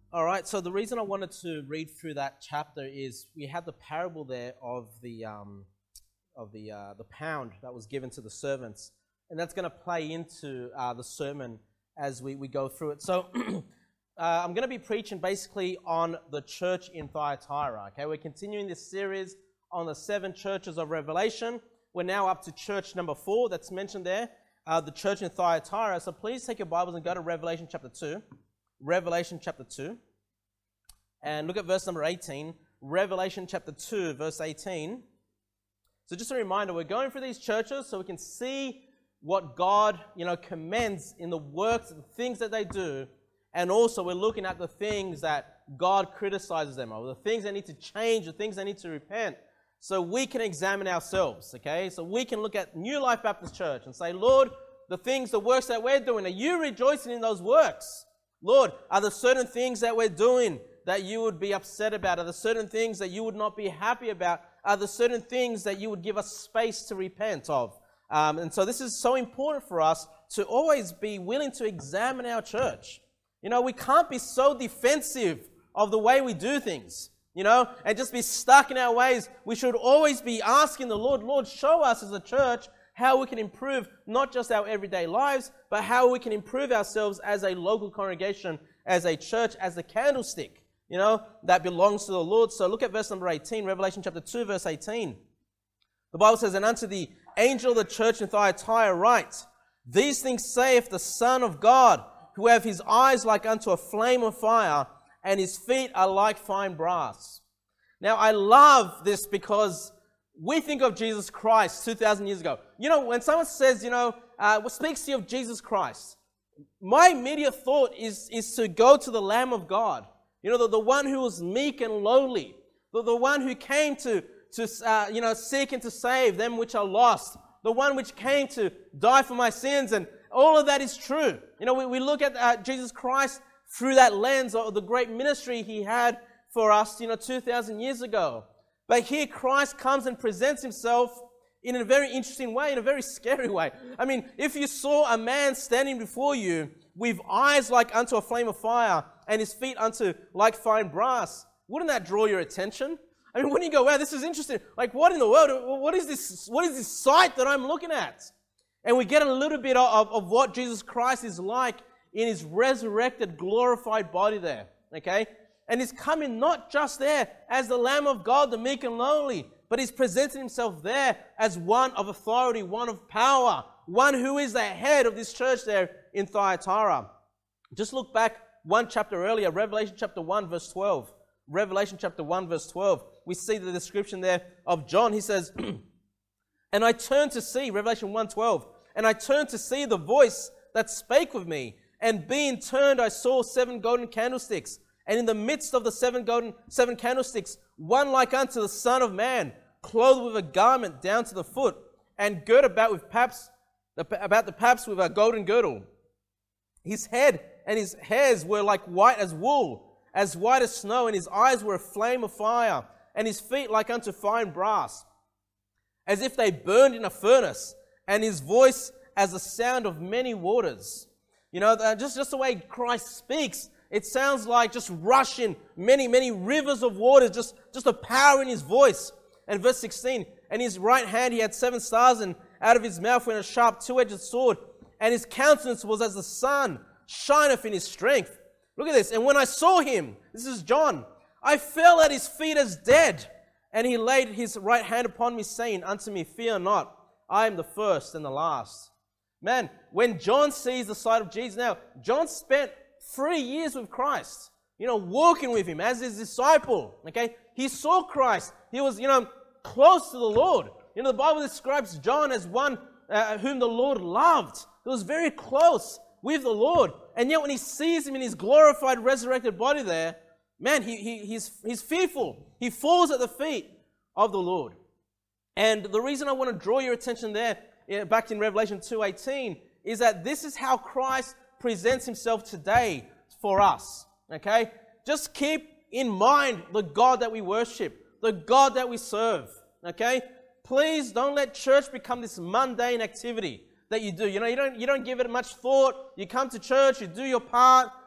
All right, so the reason I wanted to read through that chapter is we had the parable there of the pound that was given to the servants, and that's going to play into the sermon as we go through it. So I'm going to be preaching basically on the church in Thyatira. Okay, we're continuing this series on the 7 churches of Revelation. We're now up to church number 4 that's mentioned there, the church in Thyatira. So please take your Bibles and go to Revelation chapter 2. Revelation chapter 2. And look at verse number 18. Revelation chapter 2, verse 18. So just a reminder, we're going through these churches so we can see what God, commends in the works, the things that they do. And also we're looking at the things that God criticizes them of, the things they need to change, the things they need to repent. So we can examine ourselves, okay? So we can look at New Life Baptist Church and say, Lord, the works that we're doing, are you rejoicing in those works? Lord, are there certain things that we're doing that you would be upset about? Are there certain things that you would not be happy about? Are there certain things that you would give us space to repent of? And so this is so important for us to always be willing to examine our church. We can't be so defensive of the way we do things, and just be stuck in our ways. We should always be asking the Lord, show us as a church how we can improve not just our everyday lives, but how we can improve ourselves as a local congregation, as a church, as the candlestick, that belongs to the Lord. So look at verse number 18, Revelation chapter 2, verse 18. The Bible says, "And unto the angel of the church in Thyatira write, These things saith the Son of God, who have his eyes like unto a flame of fire, and his feet are like fine brass." Now, I love this because we think of Jesus Christ 2,000 years ago. When someone says, what speaks to you of Jesus Christ, my immediate thought is to go to the Lamb of God. The one who was meek and lowly. The one who came to seek and to save them which are lost. The one which came to die for my sins. And all of that is true. We look at Jesus Christ through that lens of the great ministry he had for us, 2,000 years ago. But here Christ comes and presents himself in a very interesting way, in a very scary way. I mean, if you saw a man standing before you with eyes like unto a flame of fire and his feet unto like fine brass, wouldn't that draw your attention? I mean, wouldn't you go, wow, this is interesting. Like, what in the world? What is this sight that I'm looking at? And we get a little bit of what Jesus Christ is like in his resurrected, glorified body there, okay? And he's coming not just there as the Lamb of God, the meek and lowly, but he's presenting himself there as one of authority, one of power, one who is the head of this church there in Thyatira. Just look back one chapter earlier, Revelation chapter 1, verse 12. Revelation chapter 1, verse 12. We see the description there of John. He says, "And I turned to see," Revelation 1:12, "and I turned to see the voice that spake with me. And being turned, I saw 7 golden candlesticks. And in the midst of the 7 candlesticks, one like unto the Son of Man, clothed with a garment down to the foot, and girt about the paps with a golden girdle. His head and his hairs were like white as wool, as white as snow, and his eyes were a flame of fire, and his feet like unto fine brass, as if they burned in a furnace, and his voice as the sound of many waters." Just the way Christ speaks, it sounds like just rushing many, many rivers of water, just the power in his voice. And verse 16, "And his right hand he had 7 stars, and out of his mouth went a sharp 2-edged sword, and his countenance was as the sun shineth in his strength." Look at this. "And when I saw him," this is John, "I fell at his feet as dead. And he laid his right hand upon me, saying unto me, Fear not, I am the first and the last." Man, when John sees the sight of Jesus, now, John spent 3 years with Christ, walking with him as his disciple, okay? He saw Christ. He was, close to the Lord. The Bible describes John as one whom the Lord loved. He was very close with the Lord. And yet when he sees him in his glorified, resurrected body there, man, he's fearful. He falls at the feet of the Lord. And the reason I want to draw your attention there, back in Revelation 2:18, is that this is how Christ presents himself today for us, okay? Just keep in mind the God that we worship, the God that we serve, okay? Please don't let church become this mundane activity that you do. You don't give it much thought. You come to church, you do your part,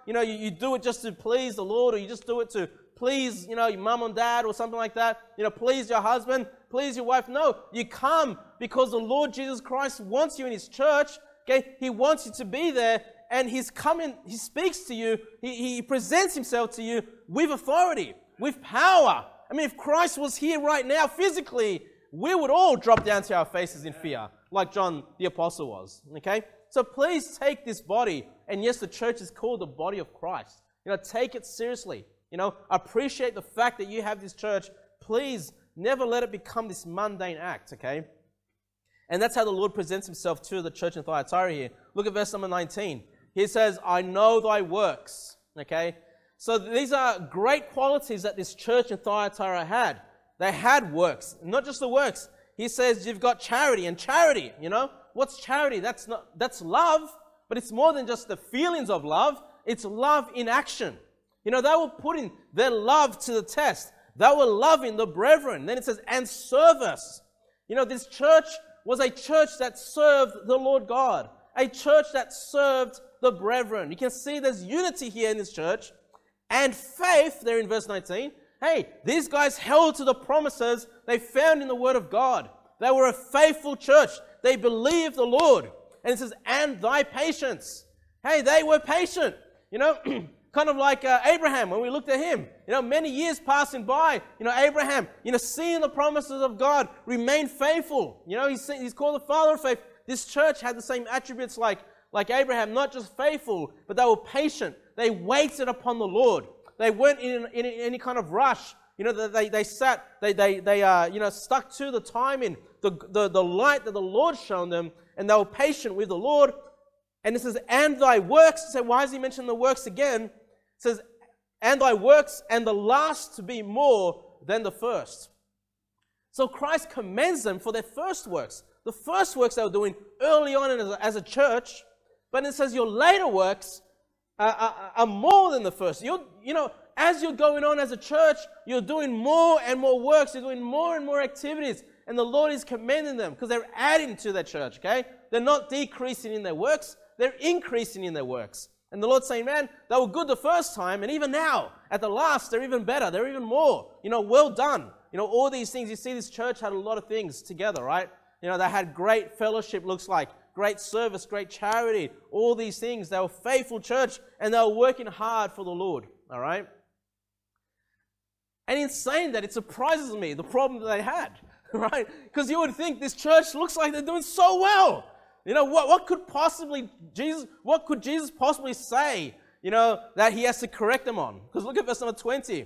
you do it just to please the Lord, or you just do it to please, your mom and dad or something like that, please your husband, please your wife. No, you come because the Lord Jesus Christ wants you in His church, okay? He wants you to be there, and He's coming, He speaks to you, He presents Himself to you with authority, with power. I mean, if Christ was here right now physically, we would all drop down to our faces in fear, like John the Apostle was, okay? So please take this body, and yes, the church is called the body of Christ. Take it seriously. Appreciate the fact that you have this church. Please never let it become this mundane act, okay? And that's how the Lord presents Himself to the church in Thyatira here. Look at verse number 19. He says, I know thy works, okay? So these are great qualities that this church in Thyatira had. They had works, not just the works. He says you've got charity, and charity, what's charity? That's love, but it's more than just the feelings of love. It's love in action. They were putting their love to the test. They were loving the brethren. Then it says, and service. This church was a church that served the Lord God, a church that served the brethren. You can see there's unity here in this church. And faith, there in verse 19. Hey, these guys held to the promises they found in the Word of God. They were a faithful church. They believed the Lord. And it says, and thy patience. Hey, they were patient. Kind of like Abraham, when we looked at him. Many years passing by, Abraham, seeing the promises of God, remained faithful. He's called the father of faith. This church had the same attributes like Abraham, not just faithful, but they were patient. They waited upon the Lord. They weren't in any kind of rush. They stuck to the timing, the light that the Lord showed them, and they were patient with the Lord. And it says, and thy works. So why does he mention the works again? It says, and thy works, and the last to be more than the first. So Christ commends them for their first works. The first works they were doing early on as a church, but it says your later works are more than the first. As you're going on as a church, you're doing more and more works, you're doing more and more activities, and the Lord is commending them because they're adding to their church, okay? They're not decreasing in their works, they're increasing in their works. And the Lord's saying, man, they were good the first time, and even now, at the last, they're even better, they're even more. Well done. All these things, you see this church had a lot of things together, right? They had great fellowship, looks like, great service, great charity, all these things. They were faithful church, and they were working hard for the Lord, all right? And in saying that, it surprises me, the problem that they had, right? Because you would think this church looks like they're doing so well. What could Jesus possibly say, that he has to correct them on? Because look at verse number 20.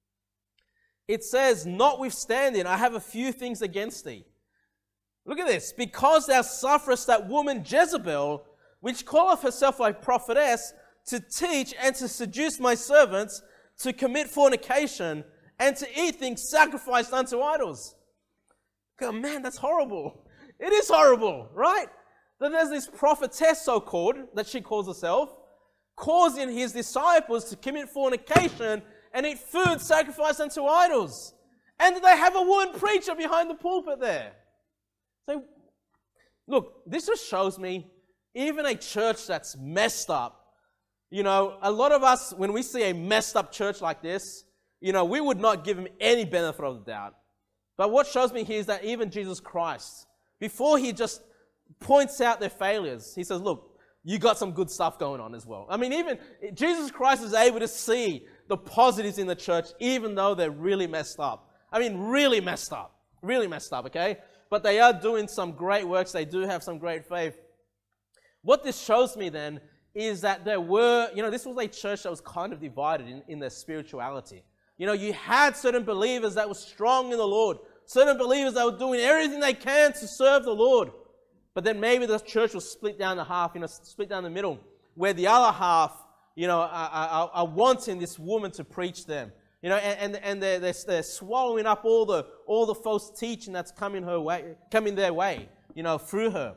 It says, notwithstanding, I have a few things against thee. Look at this. Because thou sufferest that woman Jezebel, which calleth herself a prophetess, to teach and to seduce my servants, to commit fornication, and to eat things sacrificed unto idols. Oh, man, that's horrible. It is horrible, right? That there's this prophetess, so-called, that she calls herself, causing his disciples to commit fornication and eat food sacrificed unto idols. And they have a woman preacher behind the pulpit there. So, look, this just shows me, even a church that's messed up, a lot of us, when we see a messed up church like this, we would not give him any benefit of the doubt. But what shows me here is that even Jesus Christ, before he just points out their failures, he says, look, you got some good stuff going on as well. I mean, even Jesus Christ is able to see the positives in the church, even though they're really messed up. I mean, really messed up, okay? But they are doing some great works. They do have some great faith. What this shows me then is that there were, this was a church that was kind of divided in their spirituality. You had certain believers that were strong in the Lord, certain believers that were doing everything they can to serve the Lord. But then maybe the church was split down the half, split down the middle, where the other half, are wanting this woman to preach them. And they're swallowing up all the false teaching that's coming their way, through her.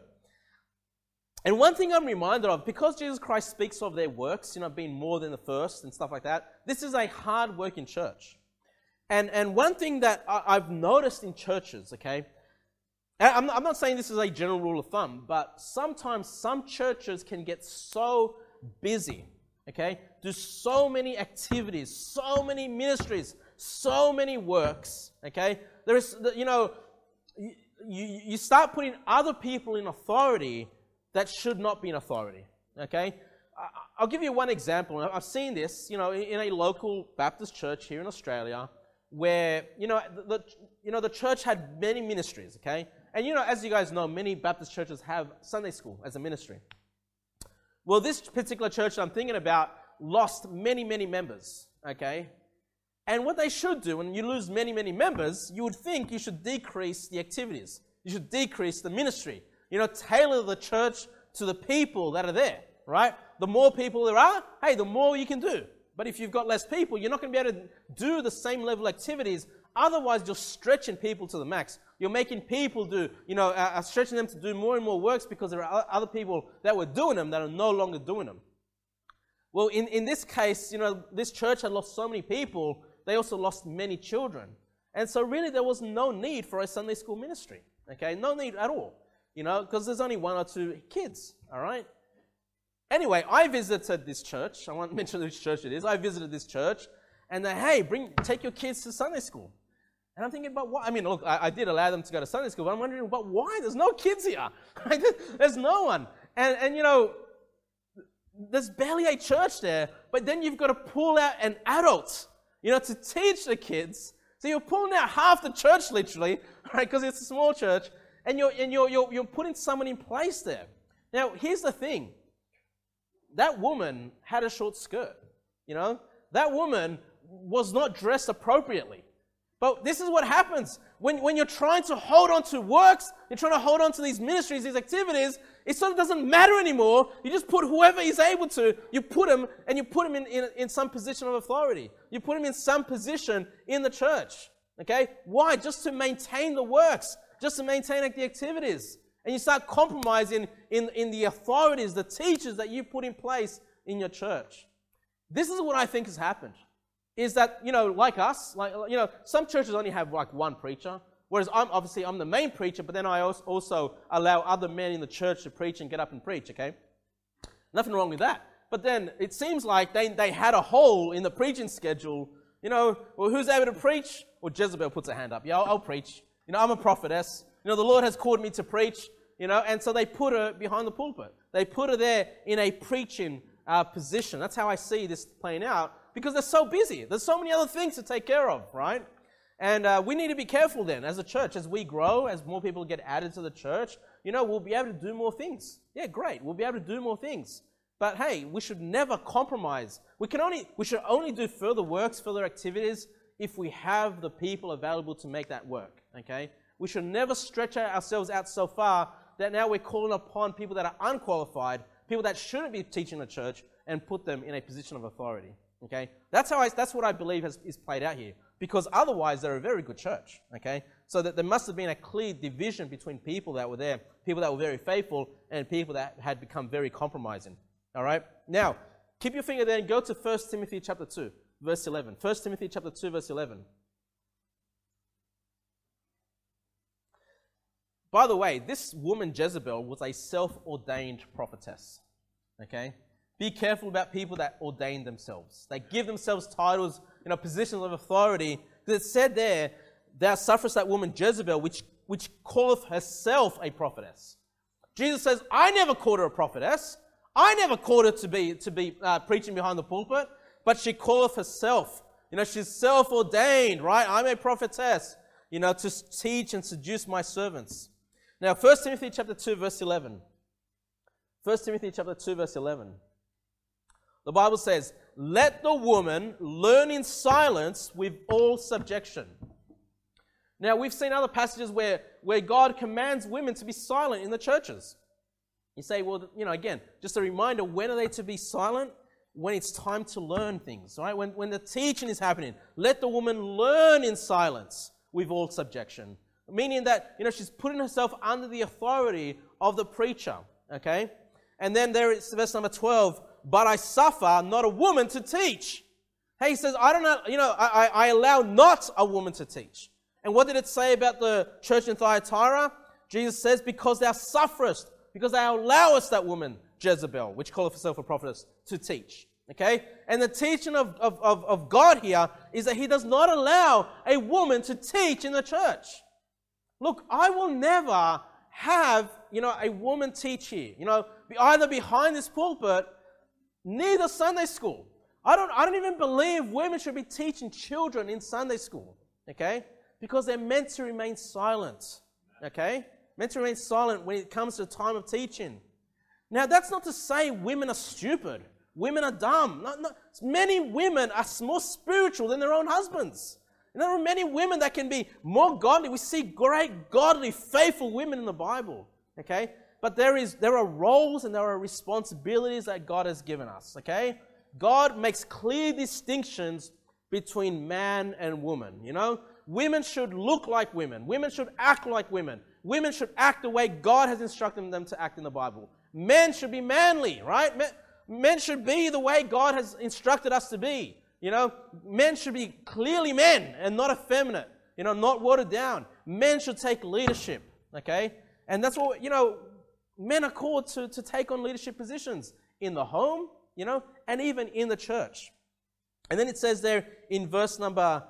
And one thing I'm reminded of, because Jesus Christ speaks of their works, being more than the first and stuff like that, this is a hard-working church. And one thing that I've noticed in churches, okay, I'm not saying this is a general rule of thumb, but sometimes some churches can get so busy, okay, do so many activities, so many ministries, so many works, okay? There is, you start putting other people in authority that should not be in authority, okay? I'll give you one example. I've seen this, in a local Baptist church here in Australia, where, the church had many ministries, okay? And, as you guys know, many Baptist churches have Sunday school as a ministry. Well, this particular church I'm thinking about lost many, many members, okay? And what they should do, when you lose many, many members, you would think you should decrease the activities. You should decrease the ministry. Tailor the church to the people that are there, right? The more people there are, hey, the more you can do. But if you've got less people, you're not going to be able to do the same level of activities. Otherwise, you're stretching people to the max. You're making people do, stretching them to do more and more works because there are other people that were doing them that are no longer doing them. Well, in this case, this church had lost so many people, they also lost many children. And so really there was no need for a Sunday school ministry, okay? No need at all, because there's only one or two kids, all right? Anyway, I visited this church. I won't mention which church it is. I visited this church, and take your kids to Sunday school. And I'm thinking about what? I mean, look, I did allow them to go to Sunday school, but I'm wondering about why. There's no kids here. There's no one. And there's barely a church there, but then you've got to pull out an adult, to teach the kids. So you're pulling out half the church, literally, right? Because it's a small church, and you're putting someone in place there. Now, here's the thing. That woman had a short skirt, That woman was not dressed appropriately. But this is what happens. When you're trying to hold on to works, you're trying to hold on to these ministries, these activities, it sort of doesn't matter anymore. You just put whoever is able to, you put him in some position of authority. You put him in some position in the church. Okay? Why? Just to maintain the works, just to maintain the activities. And you start compromising in the authorities, the teachers that you put in place in your church. This is what I think has happened. Is that, like us, some churches only have like one preacher, whereas I'm the main preacher, but then I also allow other men in the church to preach and get up and preach, okay? Nothing wrong with that. But then it seems like they had a hole in the preaching schedule. Well, who's able to preach? Well, Jezebel puts her hand up. Yeah, I'll preach. I'm a prophetess. The Lord has called me to preach, and so they put her behind the pulpit. They put her there in a preaching position. That's how I see this playing out, because they're so busy. There's so many other things to take care of, right? And we need to be careful then as a church, as we grow, as more people get added to the church, we'll be able to do more things. Yeah, great. We'll be able to do more things. But hey, we should never compromise. We should only do further works, further activities, if we have the people available to make that work, okay? We should never stretch ourselves out so far that now we're calling upon people that are unqualified, people that shouldn't be teaching the church, and put them in a position of authority. Okay, that's what I believe is played out here. Because otherwise, they're a very good church. Okay, so that there must have been a clear division between people that were there, people that were very faithful, and people that had become very compromising. All right. Now, keep your finger there and go to 1 Timothy chapter 2, verse 11. 1 Timothy chapter 2, verse 11. By the way, this woman Jezebel was a self-ordained prophetess. Okay. Be careful about people that ordain themselves. They give themselves titles, positions of authority. Because it said there, thou sufferest that woman Jezebel, which calleth herself a prophetess. Jesus says, I never called her a prophetess. I never called her to be preaching behind the pulpit. But she calleth herself. She's self-ordained, right? I'm a prophetess, to teach and seduce my servants. Now, 1 Timothy chapter 2, verse 11. 1 Timothy chapter 2, verse 11. The Bible says, let the woman learn in silence with all subjection. Now, we've seen other passages where God commands women to be silent in the churches. You say, well, again, just a reminder, when are they to be silent? When it's time to learn things, right? When the teaching is happening. Let the woman learn in silence with all subjection. Meaning that, she's putting herself under the authority of the preacher, okay? And then there is verse number 12, but I suffer not a woman to teach. Hey, he says, I allow not a woman to teach. And what did it say about the church in Thyatira? Jesus says, because thou sufferest, because thou allowest that woman, Jezebel, which calleth herself a prophetess, to teach. Okay? And the teaching of God here is that He does not allow a woman to teach in the church. Look, I will never have, a woman teach here. Either behind this pulpit, neither Sunday school. I don't even believe women should be teaching children in Sunday school. Okay? Because they're meant to remain silent. Okay? Meant to remain silent when it comes to the time of teaching. Now, that's not to say women are stupid. Women are dumb. No. Many women are more spiritual than their own husbands. There are many women that can be more godly. We see great, godly, faithful women in the Bible. Okay? But there are roles and there are responsibilities that God has given us. Okay? God makes clear distinctions between man and woman. Women should look like women. Women should act like women. Women should act the way God has instructed them to act in the Bible. Men should be manly, right? Men should be the way God has instructed us to be. Men should be clearly men and not effeminate, not watered down. Men should take leadership, okay? And that's what, men are called to take on leadership positions in the home, and even in the church. And then it says there in verse number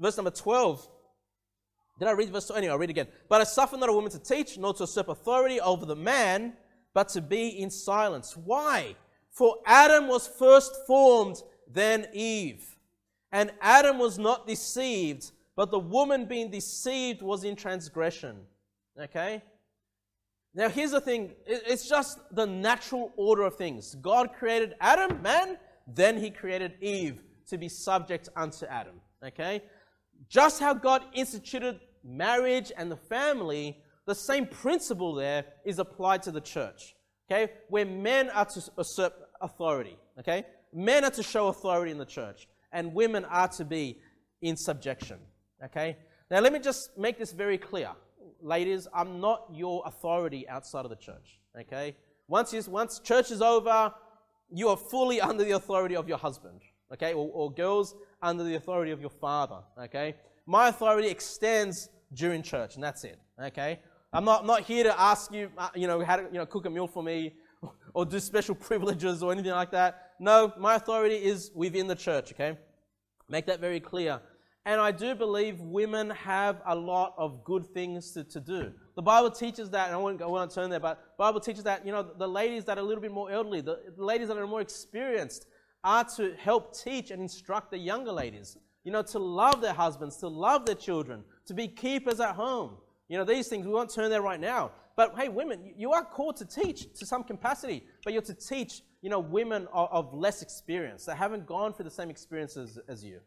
12, did I read verse 12? Anyway, I'll read again. But I suffer not a woman to teach, nor to usurp authority over the man, but to be in silence. Why? For Adam was first formed, then Eve. And Adam was not deceived, but the woman being deceived was in transgression. Okay? Now here's the thing. It's just the natural order of things. God created Adam, man, then He created Eve to be subject unto Adam. Okay? Just how God instituted marriage and the family, the same principle there is applied to the church. Okay? Where men are to usurp authority. Okay? Men are to show authority in the church, and women are to be in subjection. Okay? Now let me just make this very clear. Ladies, I'm not your authority outside of the church. Okay? Once church is over, you are fully under the authority of your husband. Okay? Or girls, under the authority of your father. Okay? My authority extends during church, and that's it. Okay? I'm not here to ask you, how to, cook a meal for me, or do special privileges or anything like that. No, my authority is within the church, okay? Make that very clear. And I do believe women have a lot of good things to do. The Bible teaches that, and I won't turn there, but the Bible teaches that, the ladies that are a little bit more elderly, the ladies that are more experienced, are to help teach and instruct the younger ladies, to love their husbands, to love their children, to be keepers at home. These things, we won't turn there right now. But hey, women, you are called to teach to some capacity, but you're to teach, women of less experience that haven't gone through the same experiences as you,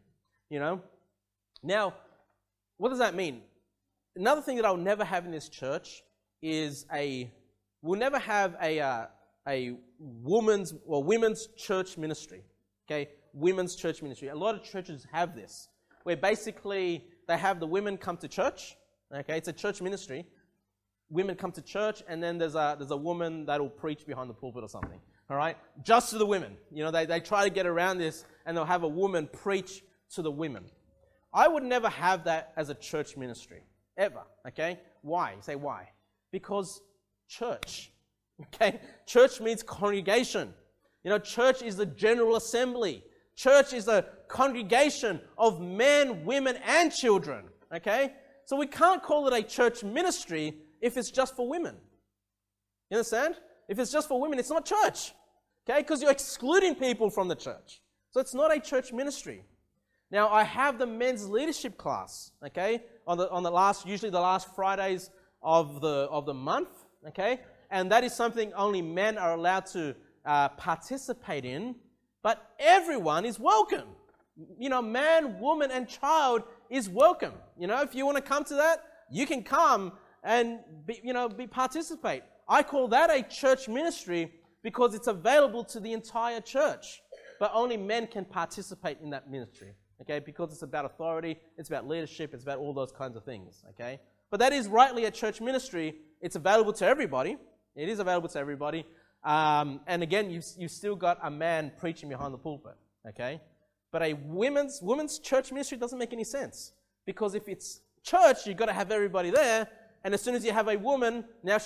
Now, what does that mean? Another thing that I'll never have in this church is we'll never have a women's church ministry, okay? Women's church ministry. A lot of churches have this, where basically they have the women come to church, okay? It's a church ministry. Women come to church, and then there's a woman that will preach behind the pulpit or something, all right? Just to the women. They try to get around this, and they'll have a woman preach to the women. I would never have that as a church ministry, ever, okay? Why? You say, why? Because church, okay? Church means congregation. Church is the general assembly. Church is a congregation of men, women, and children, okay? So we can't call it a church ministry if it's just for women. You understand? If it's just for women, it's not church. Okay? Because you're excluding people from the church. So it's not a church ministry. Now, I have the men's leadership class, okay, usually the last Fridays of the month, okay? And that is something only men are allowed to participate in, but everyone is welcome. Man, woman, and child is welcome. If you want to come to that, you can come and participate. I call that a church ministry because it's available to the entire church, but only men can participate in that ministry, okay? Because it's about authority, it's about leadership, it's about all those kinds of things, okay? But that is rightly a church ministry. It's available to everybody. It is available to everybody. And again, you've still got a man preaching behind the pulpit, okay? But a women's church ministry doesn't make any sense, because if it's church, you've got to have everybody there, and as soon as you have a woman, now she's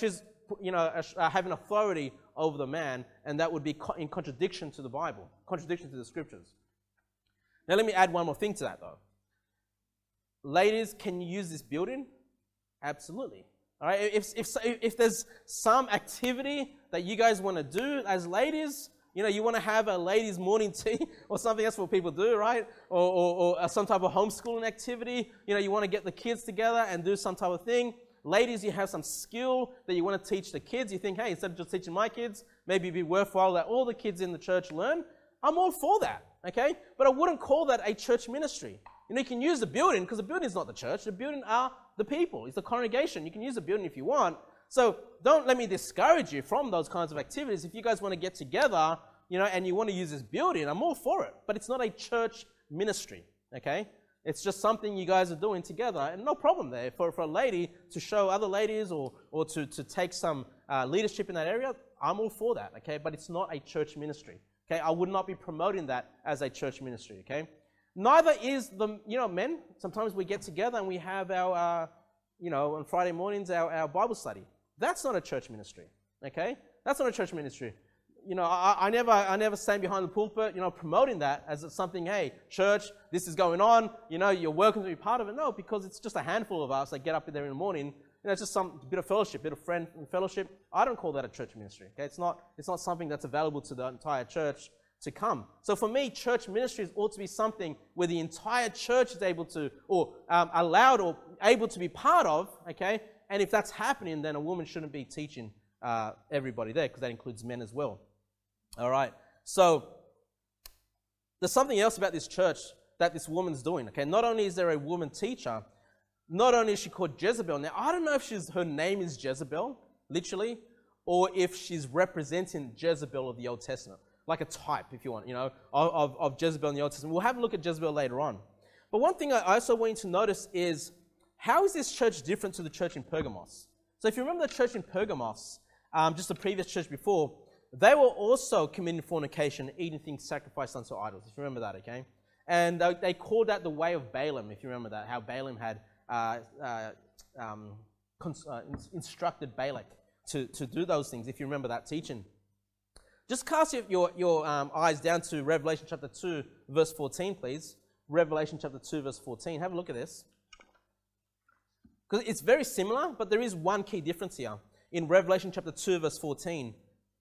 having authority over the man, and that would be in contradiction to the Bible, contradiction to the scriptures. Now let me add one more thing to that though. Ladies, can you use this building? Absolutely. All right. If there's some activity that you guys want to do as ladies, you want to have a ladies' morning tea or something. That's what people do, right? Or some type of homeschooling activity. You want to get the kids together and do some type of thing. Ladies, you have some skill that you want to teach the kids. You think, hey, instead of just teaching my kids, maybe it'd be worthwhile that all the kids in the church learn. I'm all for that, okay? But I wouldn't call that a church ministry. You can use the building, because the building is not the church. The building are the people. It's the congregation. You can use the building if you want. So don't let me discourage you from those kinds of activities. If you guys want to get together, and you want to use this building, I'm all for it. But it's not a church ministry, okay? It's just something you guys are doing together, and no problem there. For a lady to show other ladies or to take some leadership in that area, I'm all for that, okay? But it's not a church ministry, okay? I would not be promoting that as a church ministry, okay? Neither is men. Sometimes we get together and we have our, on Friday mornings, our Bible study. That's not a church ministry, okay? That's not a church ministry. I never stand behind the pulpit, promoting that as something, hey, church, this is going on, you're welcome to be part of it. No, because it's just a handful of us that get up there in the morning. It's just some bit of fellowship, bit of friend fellowship. I don't call that a church ministry, okay? It's not something that's available to the entire church to come. So for me, church ministries ought to be something where the entire church is able to, or allowed or able to be part of, okay? And if that's happening, then a woman shouldn't be teaching everybody there, because that includes men as well. All right, so there's something else about this church that this woman's doing, okay? Not only is there a woman teacher, not only is she called Jezebel. Now, I don't know if her name is Jezebel, literally, or if she's representing Jezebel of the Old Testament, like a type, if you want, of Jezebel in the Old Testament. We'll have a look at Jezebel later on. But one thing I also want you to notice is, how is this church different to the church in Pergamos? So if you remember the church in Pergamos, just the previous church before, they were also committing fornication, eating things sacrificed unto idols, if you remember that, okay? And they called that the way of Balaam, if you remember that, how Balaam had instructed Balak to do those things, if you remember that teaching. Just cast your eyes down to Revelation chapter 2, verse 14, please. Revelation chapter 2, verse 14. Have a look at this. Because it's very similar, but there is one key difference here. In Revelation chapter 2, verse 14,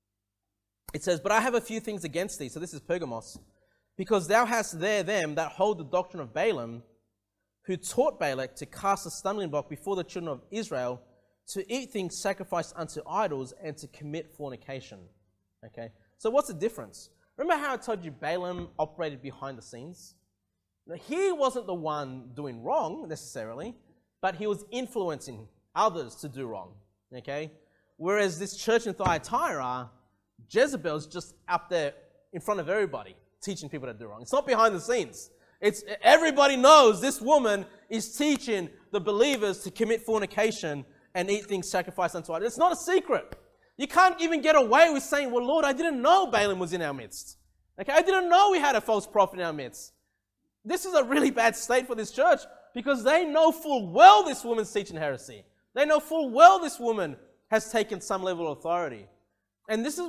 it says, "But I have a few things against thee," so this is Pergamos, "because thou hast there them that hold the doctrine of Balaam, who taught Balak to cast a stumbling block before the children of Israel, to eat things sacrificed unto idols, and to commit fornication." Okay, so what's the difference? Remember how I told you Balaam operated behind the scenes? Now, he wasn't the one doing wrong necessarily, but he was influencing others to do wrong. Okay, whereas this church in Thyatira, Jezebel's just up there in front of everybody, teaching people to do wrong. It's not behind the scenes. It's everybody knows this woman is teaching the believers to commit fornication and eat things sacrificed unto idols. It's not a secret. You can't even get away with saying, "Well, Lord, I didn't know Balaam was in our midst. Okay, I didn't know we had a false prophet in our midst." This is a really bad state for this church, because they know full well this woman's teaching heresy. They know full well this woman has taken some level of authority. And this is,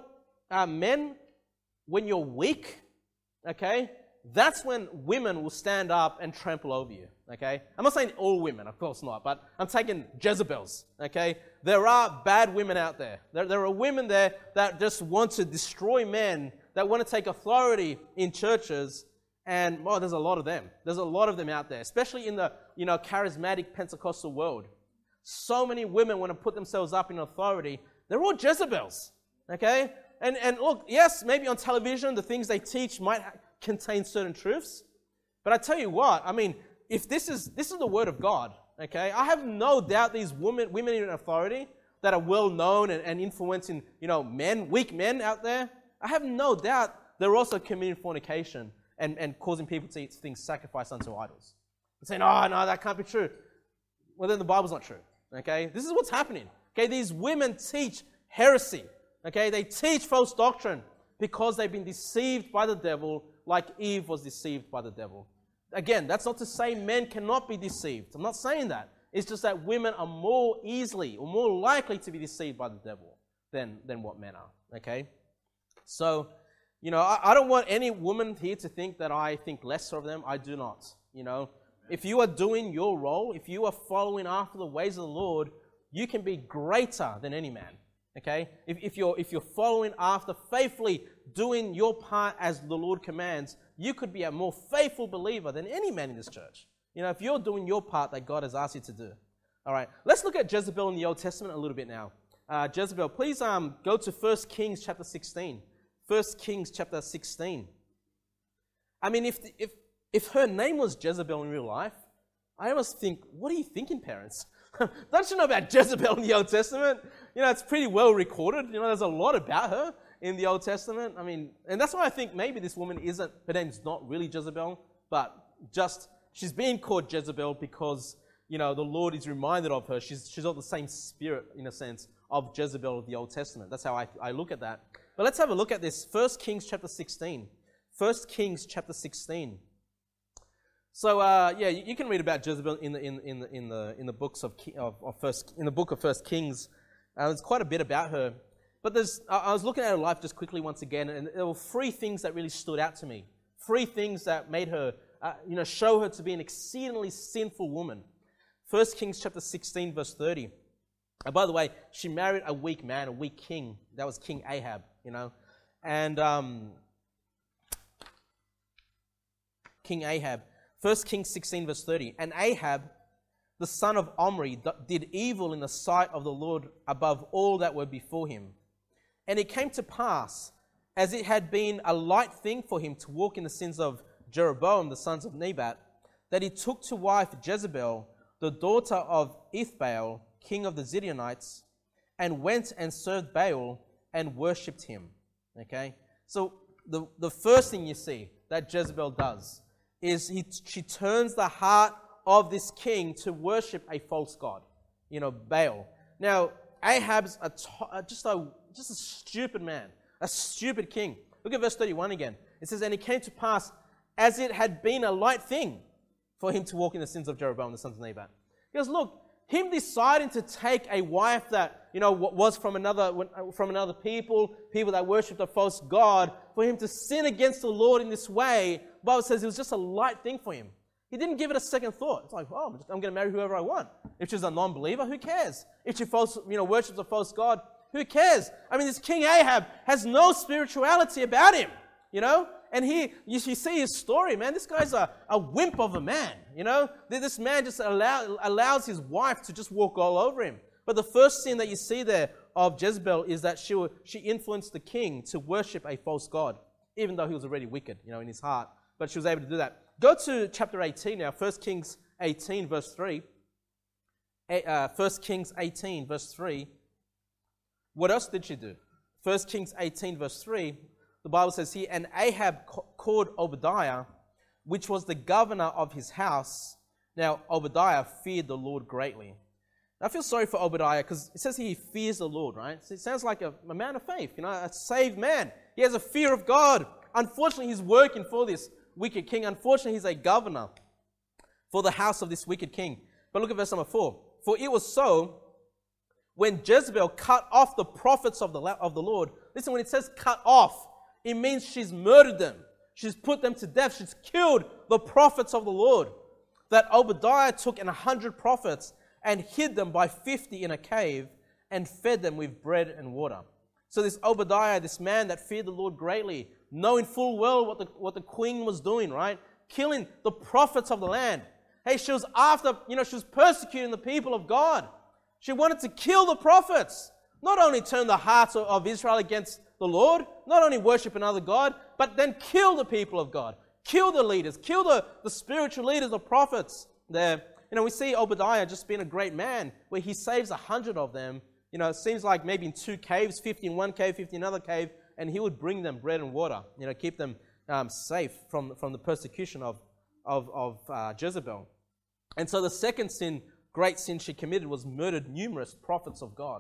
men, when you're weak, okay, that's when women will stand up and trample over you, okay? I'm not saying all women, of course not, but I'm taking Jezebels, okay? There are bad women out there. There are women there that just want to destroy men, that want to take authority in churches, and, there's a lot of them. There's a lot of them out there, especially in the, charismatic Pentecostal world. So many women want to put themselves up in authority. They're all Jezebels, okay? And look, yes, maybe on television, the things they teach might contain certain truths. But I tell you what, if this is the word of God, okay? I have no doubt these women in authority that are well known and influencing, men, weak men out there, I have no doubt they're also committing fornication and causing people to eat things sacrificed unto idols. And saying, "Oh, no, that can't be true." Well, then the Bible's not true, okay? This is what's happening. Okay, these women teach heresy. Okay, they teach false doctrine because they've been deceived by the devil, like Eve was deceived by the devil. Again, that's not to say men cannot be deceived. I'm not saying that. It's just that women are more easily or more likely to be deceived by the devil than what men are, okay? So, I don't want any woman here to think that I think lesser of them. I do not, If you are doing your role, if you are following after the ways of the Lord, you can be greater than any man, okay? If you're following after faithfully, doing your part as the Lord commands, you could be a more faithful believer than any man in this church. If you're doing your part that God has asked you to do. All right, let's look at Jezebel in the Old Testament a little bit now. Jezebel, please go to 1 Kings chapter 16. 1 Kings chapter 16. I mean, if her name was Jezebel in real life, I always think, what are you thinking, parents? Don't you know about Jezebel in the Old Testament? It's pretty well recorded. There's a lot about her in the Old Testament. I mean, and that's why I think maybe this woman her name's not really Jezebel, but just she's being called Jezebel because, the Lord is reminded of her. She's of the same spirit, in a sense, of Jezebel of the Old Testament. That's how I look at that. But let's have a look at this. 1 Kings chapter 16. 1 Kings chapter 16. So you can read about Jezebel in the books of the book of 1 Kings. There's quite a bit about her. But I was looking at her life just quickly once again, and there were 3 things that really stood out to me. 3 things that made her, show her to be an exceedingly sinful woman. 1 Kings chapter 16, verse 30. By the way, she married a weak man, a weak king. That was King Ahab, And King Ahab. 1 Kings 16, verse 30. And Ahab, the son of Omri, did evil in the sight of the Lord above all that were before him. And it came to pass, as it had been a light thing for him to walk in the sins of Jeroboam, the sons of Nebat, that he took to wife Jezebel, the daughter of Ethbaal, king of the Zidonites, and went and served Baal and worshipped him. Okay? So the first thing you see that Jezebel does is she turns the heart of this king to worship a false god, Baal. Now, Ahab's just a stupid man, a stupid king. Look at verse 31 again. It says, and it came to pass, as it had been a light thing for him to walk in the sins of Jeroboam, the sons of Nebat. He goes, look, him deciding to take a wife that, was from another people that worshipped a false god, for him to sin against the Lord in this way, the Bible says it was just a light thing for him. He didn't give it a second thought. It's like, I'm going to marry whoever I want. If she's a non-believer, who cares? If she worships a false god, who cares? I mean, this King Ahab has no spirituality about him, And you see his story, man. This guy's a wimp of a man, This man just allows his wife to just walk all over him. But the first sin that you see there of Jezebel is that she influenced the king to worship a false god, even though he was already wicked, in his heart. But she was able to do that. Go to chapter 18 now, 1 Kings 18, verse 3. 1 Kings 18, verse 3. What else did she do? 1 Kings 18, verse 3. The Bible says here, and Ahab called Obadiah, which was the governor of his house. Now, Obadiah feared the Lord greatly. Now, I feel sorry for Obadiah because it says he fears the Lord, right? So it sounds like a man of faith, a saved man. He has a fear of God. Unfortunately, he's working for this wicked king. Unfortunately, he's a governor for the house of this wicked king. But look at verse number 4. For it was so, when Jezebel cut off the prophets of the Lord. Listen, when it says cut off, it means she's murdered them. She's put them to death. She's killed the prophets of the Lord. That Obadiah took 100 prophets and hid them by 50 in a cave and fed them with bread and water. So this Obadiah, this man that feared the Lord greatly, knowing full well what the queen was doing, right? Killing the prophets of the land. Hey, she was she was persecuting the people of God. She wanted to kill the prophets. Not only turn the hearts of Israel against the Lord, not only worship another God, but then kill the people of God. Kill the leaders. Kill the spiritual leaders, the prophets there. We see Obadiah just being a great man where he saves 100 of them. It seems like maybe in 2 caves, 50 in one cave, 50 in another cave, and he would bring them bread and water, keep them safe from the persecution of Jezebel. And so the second sin, great sin she committed, was murdered numerous prophets of God,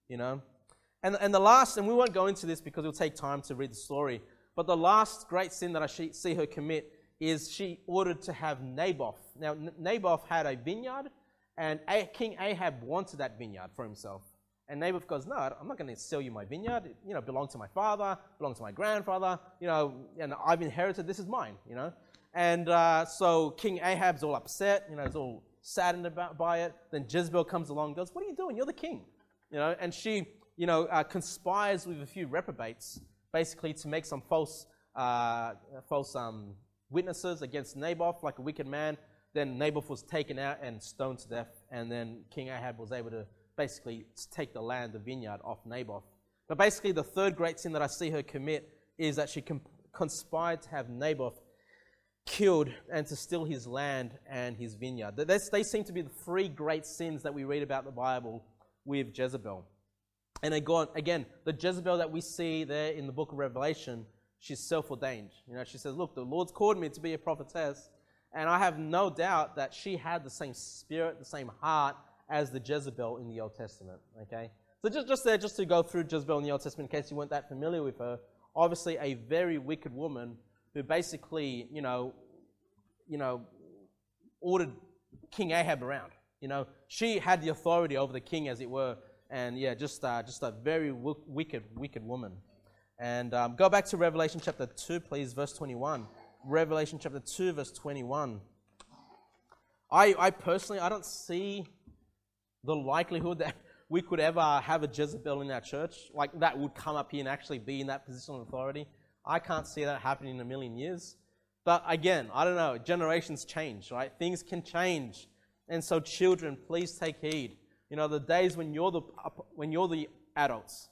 And the last, and we won't go into this because it'll take time to read the story, but the last great sin that I see her commit is she ordered to have Naboth. Now, Naboth had a vineyard, And King Ahab wanted that vineyard for himself. And Naboth goes, no, I'm not going to sell you my vineyard. It belonged to my father, belonged to my grandfather, and I've inherited, this is mine, And so King Ahab's all upset, he's all saddened by it. Then Jezebel comes along and goes, what are you doing? You're the king. And she, conspires with a few reprobates, basically to make some false witnesses against Naboth, like a wicked man. Then Naboth was taken out and stoned to death. And then King Ahab was able to basically take the land, the vineyard, off Naboth. But basically the third great sin that I see her commit is that she conspired to have Naboth killed and to steal his land and his vineyard. They seem to be the three great sins that we read about in the Bible with Jezebel. And again, the Jezebel that we see there in the book of Revelation, she's self-ordained. She says, look, the Lord's called me to be a prophetess, and I have no doubt that she had the same spirit, the same heart as the Jezebel in the Old Testament, okay? So just to go through Jezebel in the Old Testament, in case you weren't that familiar with her, obviously a very wicked woman who basically, ordered King Ahab around. She had the authority over the king, as it were, and just a very wicked woman. And go back to Revelation chapter 2, please, verse 21. Revelation chapter 2, verse 21. I personally, I don't see the likelihood that we could ever have a Jezebel in our church, like that would come up here and actually be in that position of authority. I can't see that happening in a million years. But again, I don't know, generations change, right? Things can change. And so children, please take heed. The days when you're the adults,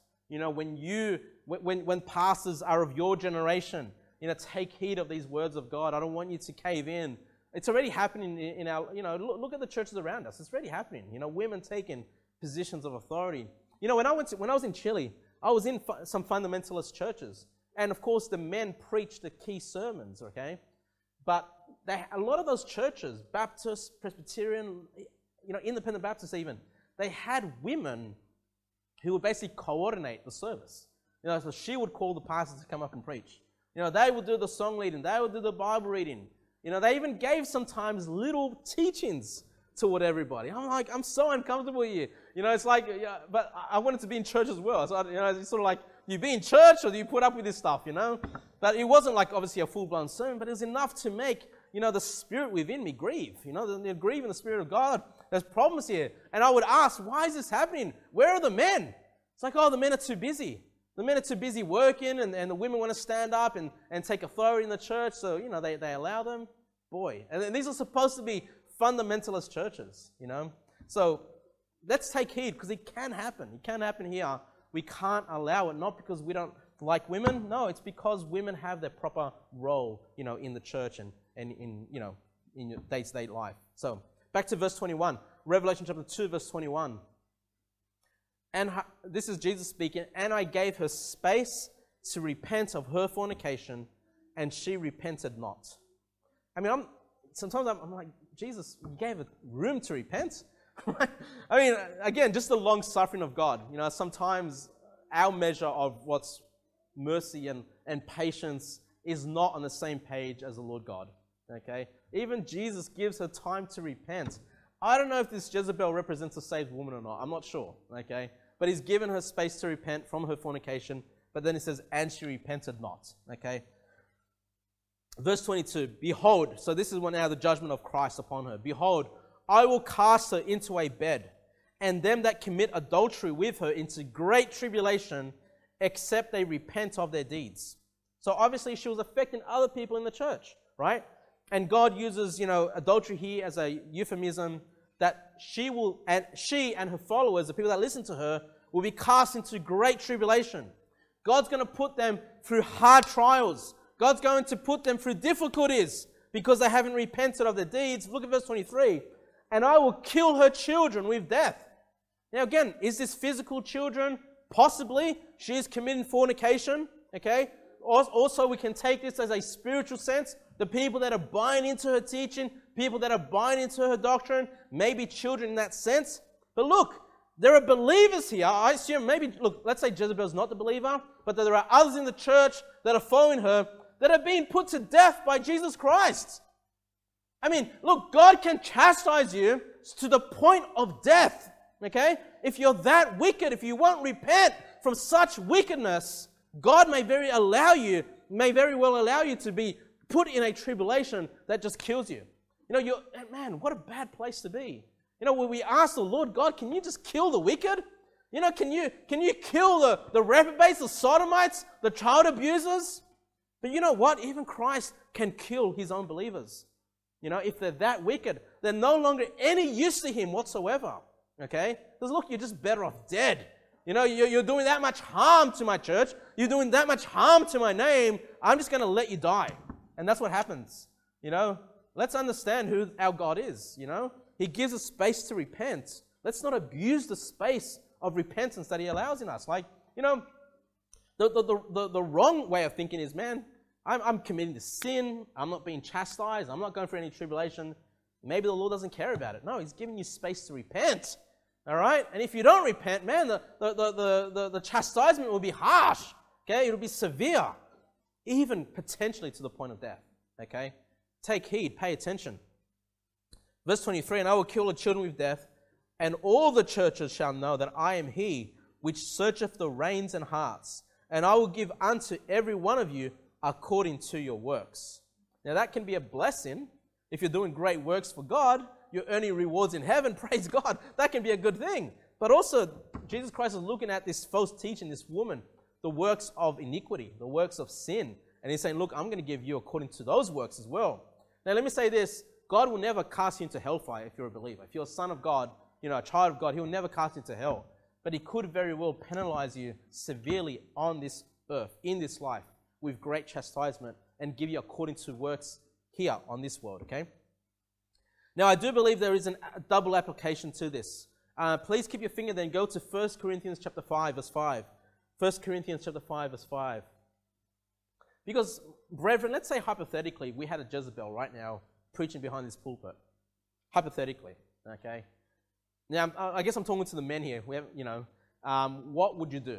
when pastors are of your generation, take heed of these words of God. I don't want you to cave in. It's already happening in our, look at the churches around us. It's already happening. Women taking positions of authority. When I was in Chile, I was in some fundamentalist churches. And of course, the men preached the key sermons, okay? But a lot of those churches, Baptist, Presbyterian, Independent Baptist even, they had women who would basically coordinate the service. So she would call the pastors to come up and preach. They would do the song leading. They would do the Bible reading. They even gave sometimes little teachings toward everybody. I'm like, I'm so uncomfortable here. It's like, but I wanted to be in church as well. So, it's sort of like, you be in church or do you put up with this stuff, But it wasn't like obviously a full-blown sermon, but it was enough to make, the spirit within me grieve. Grieve in the Spirit of God. There's problems here. And I would ask, why is this happening? Where are the men? It's like, the men are too busy. The men are too busy working, and the women want to stand up and take authority in the church, so, they allow them. Boy. And these are supposed to be fundamentalist churches, So let's take heed, because it can happen. It can happen here. We can't allow it, not because we don't like women. No, it's because women have their proper role, in the church and in your day-to-day life. So back to verse 21. Revelation chapter 2, verse 21. And this is Jesus speaking. And I gave her space to repent of her fornication, and she repented not. I mean, sometimes I'm like, Jesus, you gave her room to repent? I mean, again, just the long suffering of God. Sometimes our measure of what's mercy and patience is not on the same page as the Lord God. Okay? Even Jesus gives her time to repent. I don't know if this Jezebel represents a saved woman or not. I'm not sure. Okay? But he's given her space to repent from her fornication. But then he says, and she repented not. Okay? Verse 22, behold, so this is now the judgment of Christ upon her. Behold, I will cast her into a bed, and them that commit adultery with her into great tribulation, except they repent of their deeds. So obviously she was affecting other people in the church, right? And God uses, adultery here as a euphemism that she and her followers, the people that listen to her, will be cast into great tribulation. God's going to put them through hard trials. God's going to put them through difficulties because they haven't repented of their deeds. Look at verse 23. And I will kill her children with death. Now again, is this physical children? Possibly. She is committing fornication. Okay. Also, we can take this as a spiritual sense. The people that are buying into her teaching, people that are buying into her doctrine, maybe children in that sense. But look, there are believers here. I assume let's say Jezebel's not the believer, but there are others in the church that are following her that are being put to death by Jesus Christ. I mean, look, God can chastise you to the point of death, okay? If you're that wicked, if you won't repent from such wickedness, God may very well allow you to be put in a tribulation that just kills you. Man, what a bad place to be. When we ask the Lord, God, can you just kill the wicked? Can you kill the reprobates, the sodomites, the child abusers? But you know what? Even Christ can kill his own believers. If they're that wicked, they're no longer any use to him whatsoever. Okay? Because look, you're just better off dead. You're doing that much harm to my church. You're doing that much harm to my name. I'm just going to let you die. And that's what happens. Let's understand who our God is. He gives us space to repent. Let's not abuse the space of repentance that he allows in us. The wrong way of thinking is, man, I'm committing this sin. I'm not being chastised. I'm not going through any tribulation. Maybe the Lord doesn't care about it. No, he's giving you space to repent. All right? And if you don't repent, man, the chastisement will be harsh. Okay? It'll be severe. Even potentially to the point of death. Okay? Take heed. Pay attention. Verse 23, and I will kill the children with death, and all the churches shall know that I am he which searcheth the reins and hearts, and I will give unto every one of you according to your works. Now that can be a blessing. If you're doing great works for God, you're earning rewards in heaven, praise God. That can be a good thing. But also, Jesus Christ is looking at this false teaching, this woman, the works of iniquity, the works of sin. And he's saying, look, I'm going to give you according to those works as well. Now let me say this, God will never cast you into hellfire if you're a believer. If you're a son of God, a child of God, he will never cast you into hell. But he could very well penalize you severely on this earth, in this life, with great chastisement, and give you according to works here on this world, okay? Now, I do believe there is a double application to this. Please keep your finger then, go to 1 Corinthians chapter 5, verse 5. 1 Corinthians chapter 5, verse 5. Because, brethren, let's say hypothetically, we had a Jezebel right now preaching behind this pulpit. Hypothetically, okay? Now, I guess I'm talking to the men here. We have, what would you do?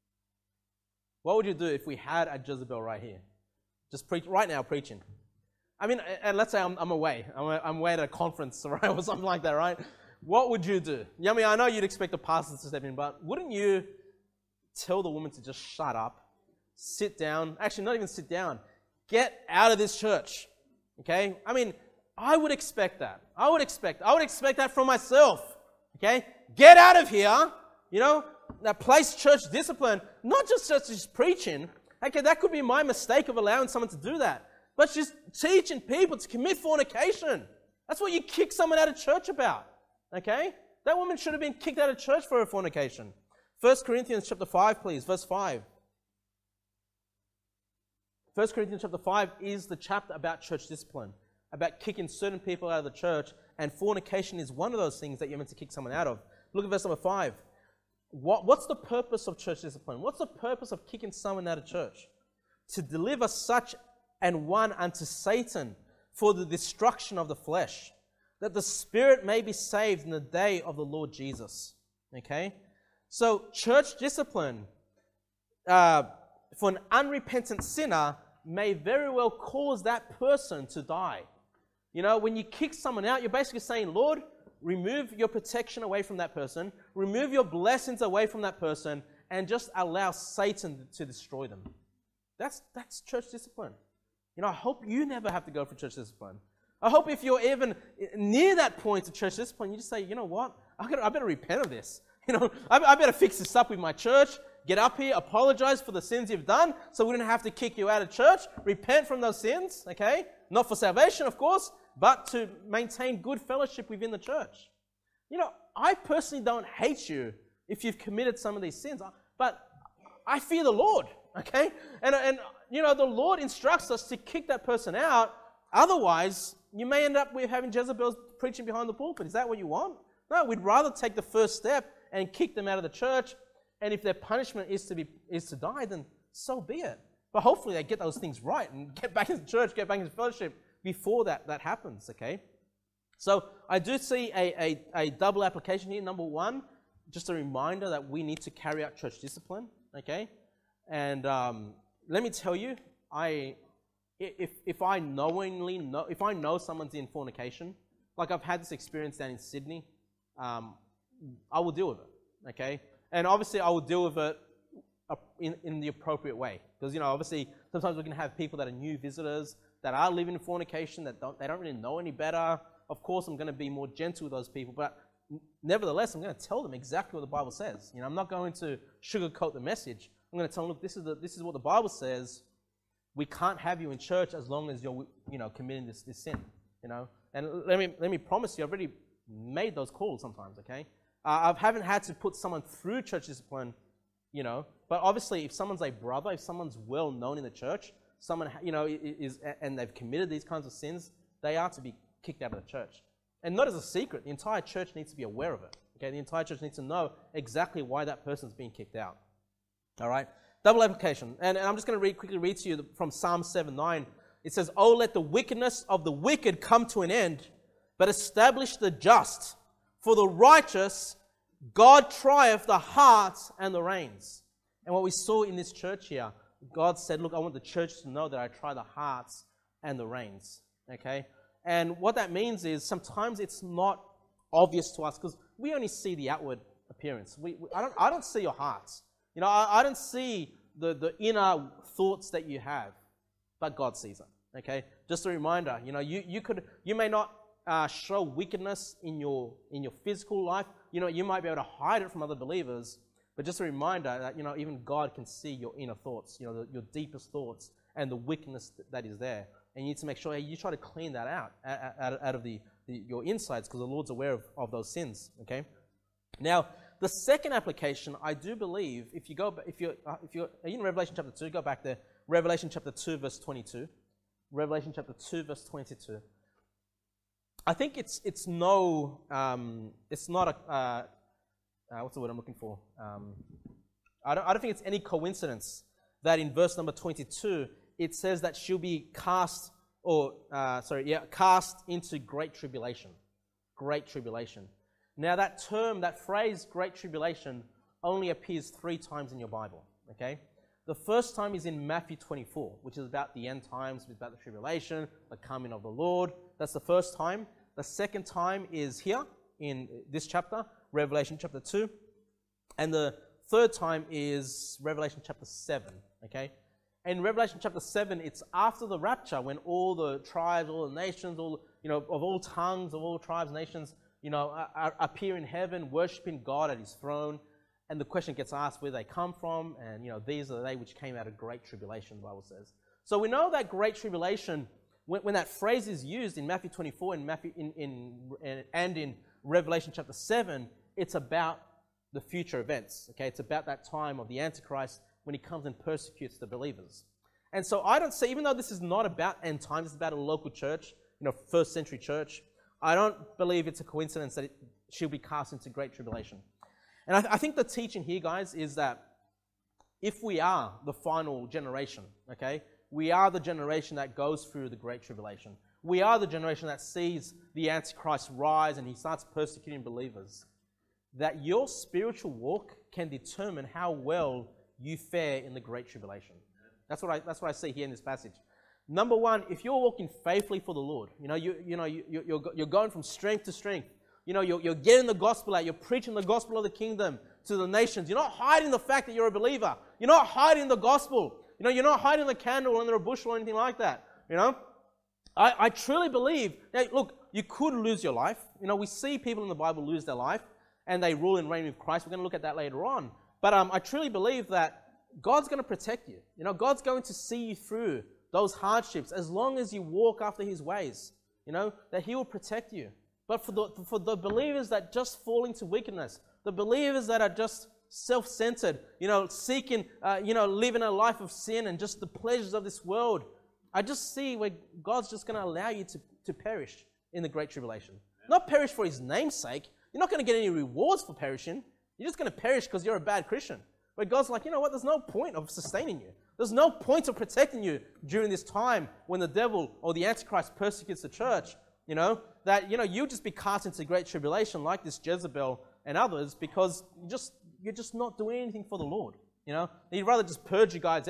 What would you do if we had a Jezebel right here? Just preach right now, preaching. I mean, and let's say I'm away. I'm away at a conference, right, or something like that, right? What would you do? I mean, I know you'd expect the pastor to step in, but wouldn't you tell the woman to just shut up, sit down? Actually, not even sit down. Get out of this church. Okay? I mean, I would expect that. I would expect that from myself. Okay? Get out of here. That place church discipline, not just preaching. Okay, that could be my mistake of allowing someone to do that. But just teaching people to commit fornication. That's what you kick someone out of church about. Okay? That woman should have been kicked out of church for her fornication. 1 Corinthians chapter 5, please, verse 5. 1 Corinthians chapter 5 is the chapter about church discipline, about kicking certain people out of the church, and fornication is one of those things that you're meant to kick someone out of. Look at verse number 5. What's the purpose of church discipline? What's the purpose of kicking someone out of church? To deliver such an one unto Satan for the destruction of the flesh, that the spirit may be saved in the day of the Lord Jesus. Okay? So, church discipline for an unrepentant sinner may very well cause that person to die. When you kick someone out, you're basically saying, Lord, remove your protection away from that person, remove your blessings away from that person, and just allow Satan to destroy them. That's church discipline. I hope you never have to go for church discipline. I hope if you're even near that point of church discipline, you just say, you know what? I better repent of this. I better fix this up with my church. Get up here, apologize for the sins you've done, so we don't have to kick you out of church. Repent from those sins, okay? Not for salvation, of course, but to maintain good fellowship within the church. I personally don't hate you if you've committed some of these sins, but I fear the Lord, okay? And the Lord instructs us to kick that person out. Otherwise, you may end up with having Jezebels preaching behind the pulpit. Is that what you want? No, we'd rather take the first step and kick them out of the church. And if their punishment is to die, then so be it. But hopefully they get those things right and get back into church, get back into fellowship before that happens, okay? So I do see a double application here. Number one, just a reminder that we need to carry out church discipline, okay? And let me tell you, I if I knowingly know, if I know someone's in fornication, like I've had this experience down in Sydney, I will deal with it, okay? And obviously I will deal with it in the appropriate way. Because, obviously sometimes we can have people that are new visitors, that are living in fornication, they don't really know any better. Of course, I'm going to be more gentle with those people, but nevertheless, I'm going to tell them exactly what the Bible says. I'm not going to sugarcoat the message. I'm going to tell them, look, this is what the Bible says. We can't have you in church as long as you're, committing this sin, And let me promise you, I've already made those calls sometimes, okay? I haven't had to put someone through church discipline, but obviously if someone's a brother, if someone's well known in the church, someone, is, and they've committed these kinds of sins, they are to be kicked out of the church. And not as a secret, the entire church needs to be aware of it, okay? The entire church needs to know exactly why that person's being kicked out, all right? Double application. And I'm just going to quickly read to you from Psalm 7:9. It says, "Oh, let the wickedness of the wicked come to an end, but establish the just. For the righteous, God trieth the hearts and the reins." And what we saw in this church here, God said, look, I want the church to know that I try the hearts and the reins, okay? And what that means is sometimes it's not obvious to us because we only see the outward appearance. I don't see your hearts. I don't see the inner thoughts that you have, but God sees it. Okay, just a reminder. You may not show wickedness in your physical life. You might be able to hide it from other believers, but just a reminder that even God can see your inner thoughts. Your deepest thoughts and the wickedness that is there, and you need to make sure you try to clean that out of your insides because the Lord's aware of those sins. Okay, now. The second application, I do believe, if you're in Revelation chapter 2, go back there. Revelation chapter 2, verse 22. Revelation chapter 2, verse 22. I think it's not what's the word I'm looking for? I don't think it's any coincidence that in verse number 22 it says that she'll be cast into great tribulation. Great tribulation. Now that term, that phrase, great tribulation, only appears 3 times in your Bible, okay? The first time is in Matthew 24, which is about the end times, about the tribulation, the coming of the Lord. That's the first time. The second time is here in this chapter, Revelation chapter 2. And the third time is Revelation chapter 7, okay? In Revelation chapter 7, it's after the rapture when all the tribes, all the nations, of all tongues, of all tribes, nations, appear in heaven, worshiping God at his throne. And the question gets asked where they come from. And, these are they which came out of great tribulation, the Bible says. So we know that great tribulation, when that phrase is used in Matthew 24 and in Revelation chapter 7, it's about the future events. Okay, it's about that time of the Antichrist when he comes and persecutes the believers. And so I don't see, even though this is not about end times, it's about a local church, first century church, I don't believe it's a coincidence that she'll be cast into great tribulation. And I think the teaching here, guys, is that if we are the final generation, okay, we are the generation that goes through the great tribulation. We are the generation that sees the Antichrist rise and he starts persecuting believers. That your spiritual walk can determine how well you fare in the great tribulation. That's what I see here in this passage. Number one, if you're walking faithfully for the Lord, you're going from strength to strength. You're getting the gospel out. You're preaching the gospel of the kingdom to the nations. You're not hiding the fact that you're a believer. You're not hiding the gospel. You're not hiding the candle under a bushel or anything like that. I truly believe. Now, look, you could lose your life. We see people in the Bible lose their life and they rule and reign with Christ. We're going to look at that later on. But I truly believe that God's going to protect you. God's going to see you through those hardships as long as you walk after his ways. That he will protect you. But for the believers that just fall into wickedness, the believers that are just self-centered, seeking, living a life of sin and just the pleasures of this world, I just see where God's just going to allow you to perish in the great tribulation. Not perish for his name's sake. You're not going to get any rewards for perishing. You're just going to perish because you're a bad Christian. But God's like, there's no point of sustaining you. There's no point of protecting you during this time when the devil or the Antichrist persecutes the church. That you'll just be cast into great tribulation like this Jezebel and others because you're just not doing anything for the Lord. You'd rather just purge you guys out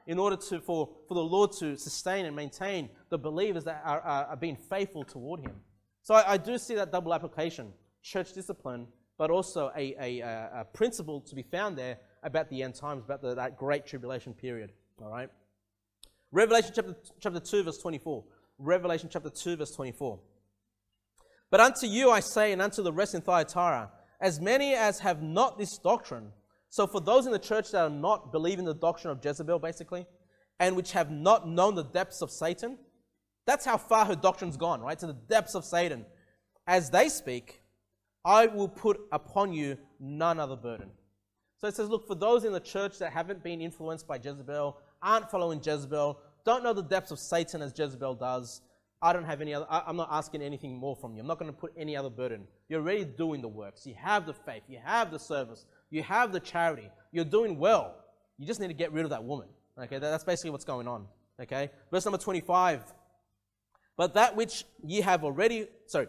in order for the Lord to sustain and maintain the believers that are being faithful toward Him. So I do see that double application, church discipline, but also a principle to be found there about the end times, about that great tribulation period. All right. Revelation chapter 2, verse 24. Revelation chapter 2, verse 24. But unto you I say, and unto the rest in Thyatira, as many as have not this doctrine. So for those in the church that are not believing the doctrine of Jezebel, basically, and which have not known the depths of Satan, that's how far her doctrine's gone, right? To the depths of Satan. As they speak, I will put upon you none other burden. So it says, look, for those in the church that haven't been influenced by Jezebel, aren't following Jezebel, don't know the depths of Satan as Jezebel does, I don't have any other, I'm not asking anything more from you. I'm not going to put any other burden. You're already doing the works. You have the faith. You have the service. You have the charity. You're doing well. You just need to get rid of that woman. Okay, that's basically what's going on. Okay, verse number 25. But that which ye have already,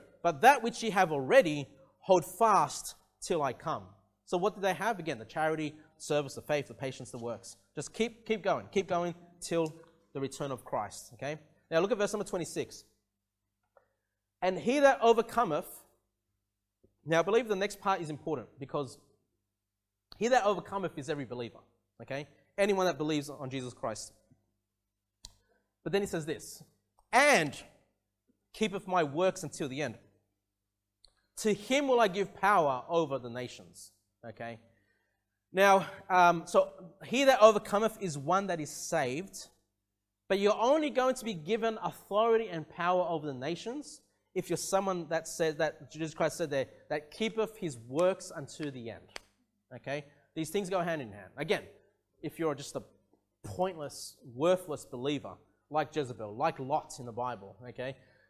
hold fast till I come. So what do they have? Again, the charity, service, the faith, the patience, the works. Just keep going till the return of Christ. Okay. Now look at verse number 26. And he that overcometh. Now I believe the next part is important because he that overcometh is every believer. Okay. Anyone that believes on Jesus Christ. But then he says this. And keepeth my works until the end. To him will I give power over the nations. Okay. Now, so he that overcometh is one that is saved. But you're only going to be given authority and power over the nations if you're someone that says, that Jesus Christ said there, that keepeth his works unto the end. Okay? These things go hand in hand. Again, if you're just a pointless, worthless believer, like Jezebel, like Lot in the Bible, okay,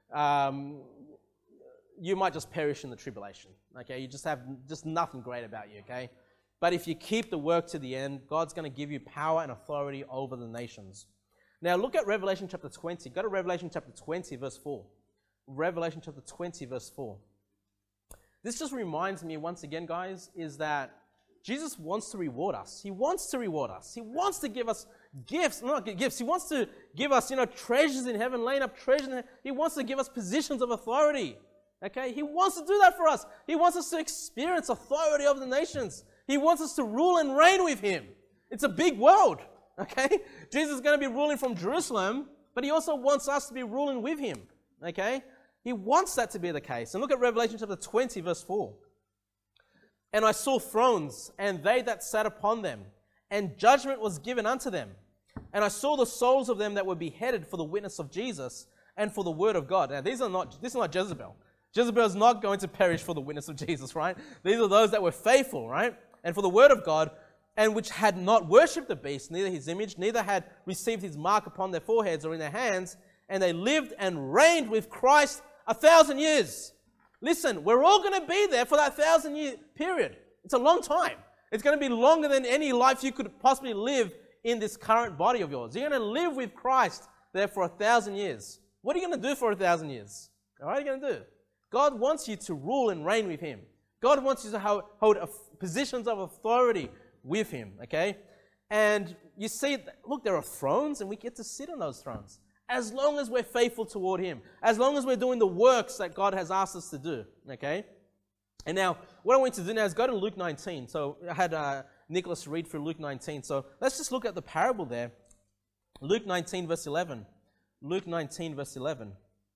you might just perish in the tribulation. Okay? You just have nothing great about you, okay? But if you keep the work to the end, God's going to give you power and authority over the nations. Now look at Revelation chapter 20. Go to Revelation chapter 20, verse 4. Revelation chapter 20, verse 4. This just reminds me, once again, guys, is that Jesus wants to reward us. He wants to reward us. He wants to give us gifts, not gifts. He wants to give us, treasures in heaven, laying up treasures in heaven. He wants to give us positions of authority. Okay? He wants to do that for us. He wants us to experience authority over the nations. He wants us to rule and reign with Him. It's a big world. Okay? Jesus is going to be ruling from Jerusalem, but He also wants us to be ruling with Him. Okay? He wants that to be the case. And look at Revelation chapter 20, verse 4. And I saw thrones, and they that sat upon them, and judgment was given unto them. And I saw the souls of them that were beheaded for the witness of Jesus and for the word of God. Now, this is not Jezebel. Jezebel is not going to perish for the witness of Jesus, right? These are those that were faithful, right? And for the word of God, and which had not worshipped the beast, neither his image, neither had received his mark upon their foreheads or in their hands, and they lived and reigned with Christ 1,000 years. Listen, we're all going to be there for that 1,000-year period. It's a long time. It's going to be longer than any life you could possibly live in this current body of yours. You're going to live with Christ there for 1,000 years. What are you going to do for 1,000 years? What are you going to do? God wants you to rule and reign with Him. God wants you to hold positions of authority with Him, okay? And you see, look, there are thrones, and we get to sit on those thrones. As long as we're faithful toward Him. As long as we're doing the works that God has asked us to do, okay? And now, what I want you to do now is go to Luke 19. So I had Nicholas read through Luke 19. So let's just look at the parable there. Luke 19, verse 11. Luke 19, verse 11.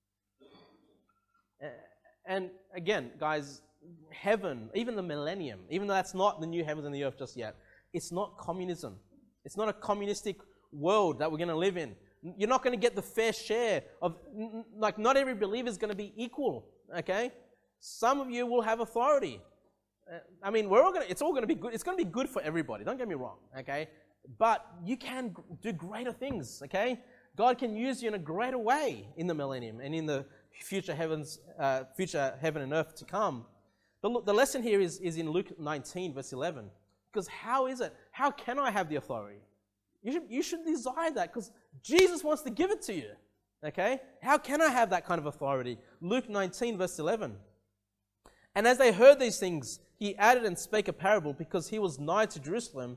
And again, guys, heaven, even the millennium, even though that's not the new heavens and the earth just yet, it's not communism. It's not a communistic world that we're going to live in. You're not going to get the fair share of, like, not every believer is going to be equal, okay? Some of you will have authority. I mean, it's all going to be good. It's going to be good for everybody. Don't get me wrong, okay? But you can do greater things, okay? God can use you in a greater way in the millennium and in the future heaven and earth to come. But the lesson here is in Luke 19, verse 11. Because how is it? How can I have the authority? You should desire that because Jesus wants to give it to you. Okay? How can I have that kind of authority? Luke 19, verse 11. And as they heard these things, he added and spake a parable because he was nigh to Jerusalem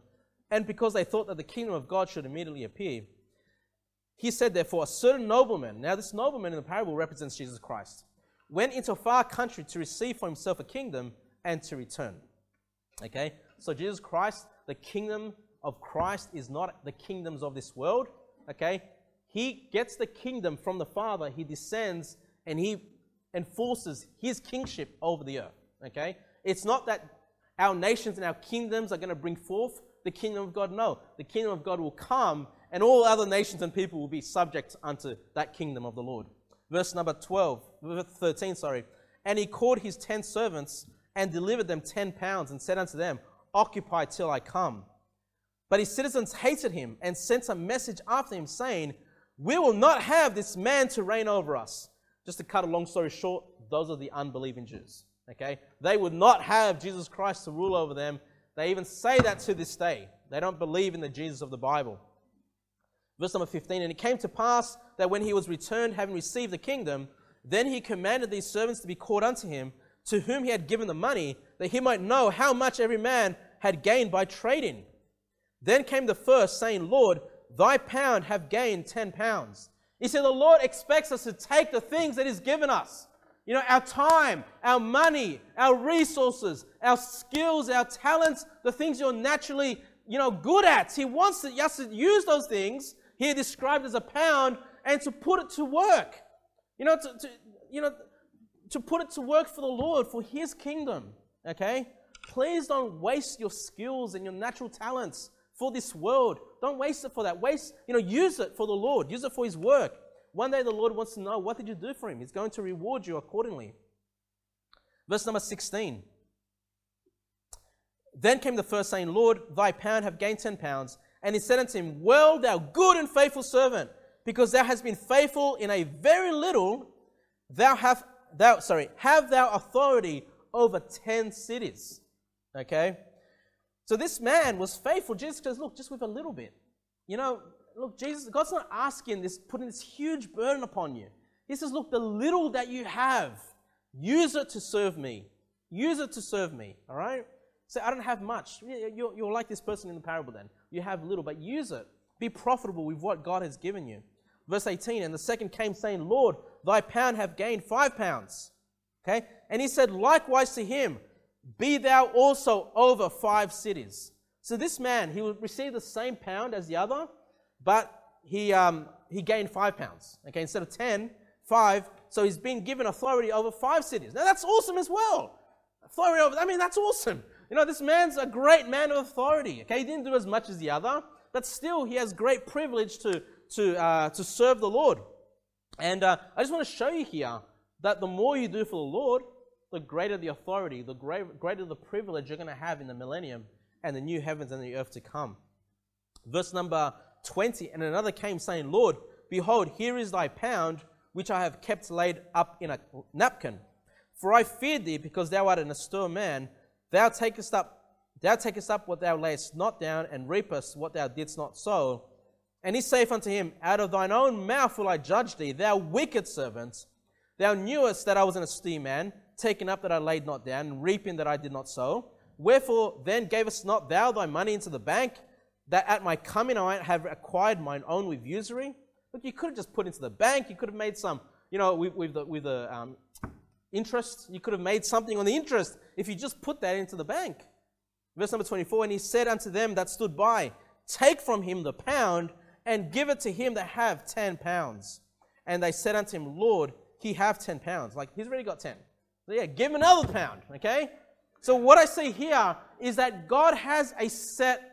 and because they thought that the kingdom of God should immediately appear, he said, therefore, a certain nobleman, now this nobleman in the parable represents Jesus Christ, went into a far country to receive for himself a kingdom and to return. Okay, so Jesus Christ, the kingdom of Christ is not the kingdoms of this world. Okay, he gets the kingdom from the Father, he descends and he enforces his kingship over the earth. Okay, it's not that our nations and our kingdoms are going to bring forth the kingdom of God. No, the kingdom of God will come and all other nations and people will be subject unto that kingdom of the Lord. Verse 13. And he called his 10 servants and delivered them 10 pounds and said unto them, occupy till I come. But his citizens hated him and sent a message after him saying, we will not have this man to reign over us. Just to cut a long story short, those are the unbelieving Jews. Okay, they would not have Jesus Christ to rule over them. They even say that to this day. They don't believe in the Jesus of the Bible. Verse number 15, and it came to pass that when he was returned, having received the kingdom, then he commanded these servants to be called unto him, to whom he had given the money, that he might know how much every man had gained by trading. Then came the first, saying, Lord, thy pound have gained 10 pounds. He said, the Lord expects us to take the things that he's given us. You know, our time, our money, our resources, our skills, our talents, the things you're naturally, good at. He wants us to use those things, here described as a pound, and to put it to work. To put it to work for the Lord, for his kingdom. Okay? Please don't waste your skills and your natural talents for this world. Don't waste it for that. Use it for the Lord. Use it for his work. One day the Lord wants to know, what did you do for him? He's going to reward you accordingly. Verse number 16. Then came the first, saying, Lord, thy pound have gained 10 pounds. And he said unto him, well, thou good and faithful servant, because thou hast been faithful in a very little, have thou authority over 10 cities. Okay? So this man was faithful. Jesus says, look, just with a little bit. Jesus, God's not asking this, putting this huge burden upon you. He says, look, the little that you have, use it to serve me. Use it to serve me. All right? Say, I don't have much. You're like this person in the parable then. You have little, but use it. Be profitable with what God has given you. Verse 18, and the second came saying, Lord, thy pound have gained 5 pounds. Okay? And he said, likewise to him, be thou also over 5 cities. So this man, he would receive the same pound as the other, but he gained 5 pounds. Okay? Instead of 10, 5. So he's been given authority over 5 cities. Now that's awesome as well. Authority over, that's awesome. This man's a great man of authority. Okay, he didn't do as much as the other, but still he has great privilege to serve the Lord. And I just want to show you here that the more you do for the Lord, the greater the authority, the greater the privilege you're going to have in the millennium and the new heavens and the earth to come. Verse number 20, and another came saying, Lord, behold, here is thy pound, which I have kept laid up in a napkin. For I feared thee, because thou art an austere man. Thou takest up what thou layest not down, and reapest what thou didst not sow. And he saith unto him, out of thine own mouth will I judge thee, thou wicked servant. Thou knewest that I was an austere man, taking up that I laid not down, and reaping that I did not sow. Wherefore then gavest not thou thy money into the bank, that at my coming I might have acquired mine own with usury? Look, you could have just put into the bank. You could have made some, with the interest. You could have made something on the interest if you just put that into the bank. Verse number 24, and he said unto them that stood by, take from him the pound, and give it to him that have 10 pounds. And they said unto him, Lord, he have 10 pounds. Like, he's already got 10. So yeah, give him another pound, okay? So what I see here is that God has a set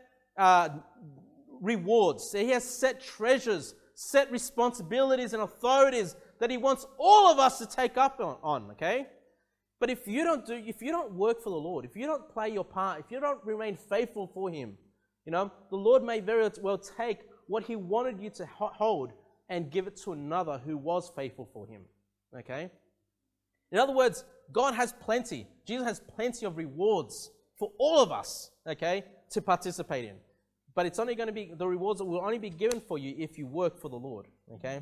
rewards. So he has set treasures, set responsibilities and authorities that he wants all of us to take up on, okay? But if you don't work for the Lord, if you don't play your part, if you don't remain faithful for him, the Lord may very well take what he wanted you to hold and give it to another who was faithful for him, okay? In other words, God has plenty. Jesus has plenty of rewards for all of us, okay, to participate in. But it's only going to be, the rewards will only be given for you if you work for the Lord, okay?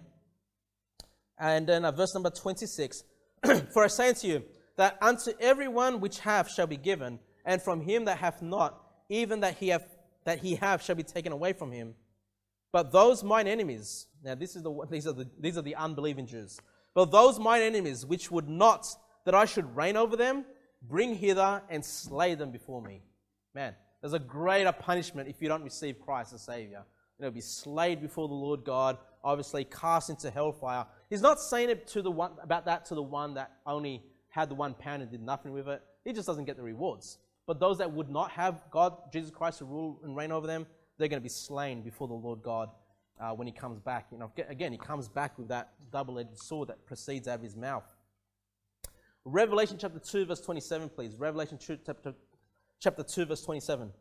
And then verse number 26, for I say unto you, that unto everyone which hath shall be given, and from him that hath not, even that he hath that he have shall be taken away from him. But those mine enemies, now these are the unbelieving Jews. But those mine enemies which would not that I should reign over them, bring hither and slay them before me. Man, there's a greater punishment if you don't receive Christ as Savior. You'll be slayed before the Lord God, obviously cast into hellfire. He's not saying it to the one that only had the £1 and did nothing with it. He just doesn't get the rewards. But those that would not have God, Jesus Christ, to rule and reign over them, they're going to be slain before the Lord God when he comes back. Again, he comes back with that double-edged sword that proceeds out of his mouth. Revelation chapter 2, verse 27, please. Revelation chapter 2, verse 27.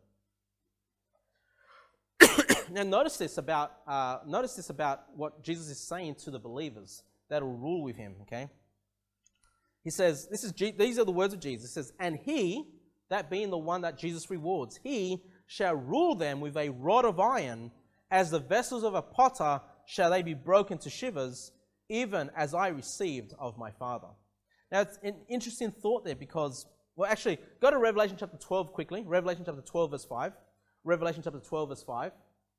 Now, notice this about what Jesus is saying to the believers that will rule with him. Okay, he says, these are the words of Jesus. He says, and he, that being the one that Jesus rewards, he shall rule them with a rod of iron, as the vessels of a potter shall they be broken to shivers, even as I received of my Father. Now, it's an interesting thought there because, well, actually, go to Revelation chapter 12 quickly. Revelation chapter 12, verse 5. Revelation chapter 12, verse 5.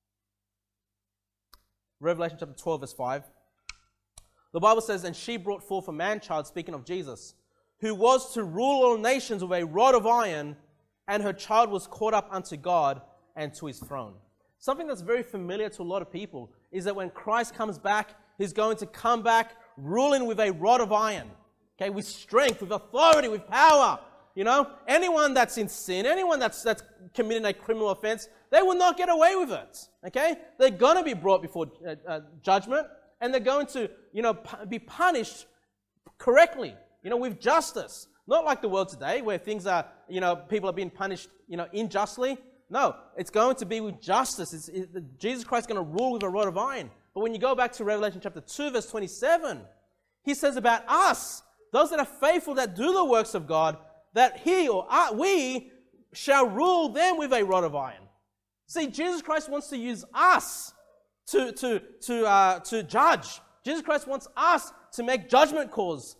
Revelation chapter 12, verse 5. The Bible says, and she brought forth a man-child, speaking of Jesus, who was to rule all nations with a rod of iron, and her child was caught up unto God and to his throne. Something that's very familiar to a lot of people is that when Christ comes back, he's going to come back ruling with a rod of iron. Okay, with strength, with authority, with power. You know, anyone that's in sin, anyone that's committing a criminal offense, they will not get away with it. Okay, they're going to be brought before judgment, and they're going to, be punished correctly. With justice, not like the world today where things are, people are being punished, unjustly. No, it's going to be with justice. Jesus Christ is going to rule with a rod of iron. But when you go back to Revelation chapter 2, verse 27, he says about us, those that are faithful, that do the works of God, that we shall rule them with a rod of iron. See, Jesus Christ wants to use us to judge. Jesus Christ wants us to make judgment calls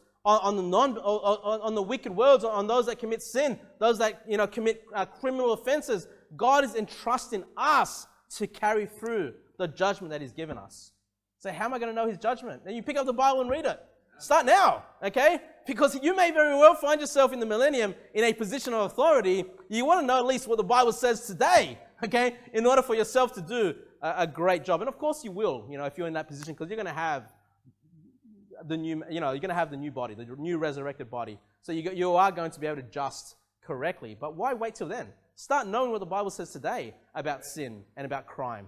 on the wicked world, on those that commit sin, those that commit criminal offenses. God is entrusting us to carry through the judgment that He's given us. So how am I going to know His judgment? Then you pick up the Bible and read it. Start now, okay? Because you may very well find yourself in the millennium in a position of authority. You want to know at least what the Bible says today, okay? In order for yourself to do a great job. And of course you will, if you're in that position, because you're going to have the new, you're going to have the new body, the new resurrected body. So you are going to be able to just correctly. But why wait till then? Start knowing what the Bible says today about sin and about crime,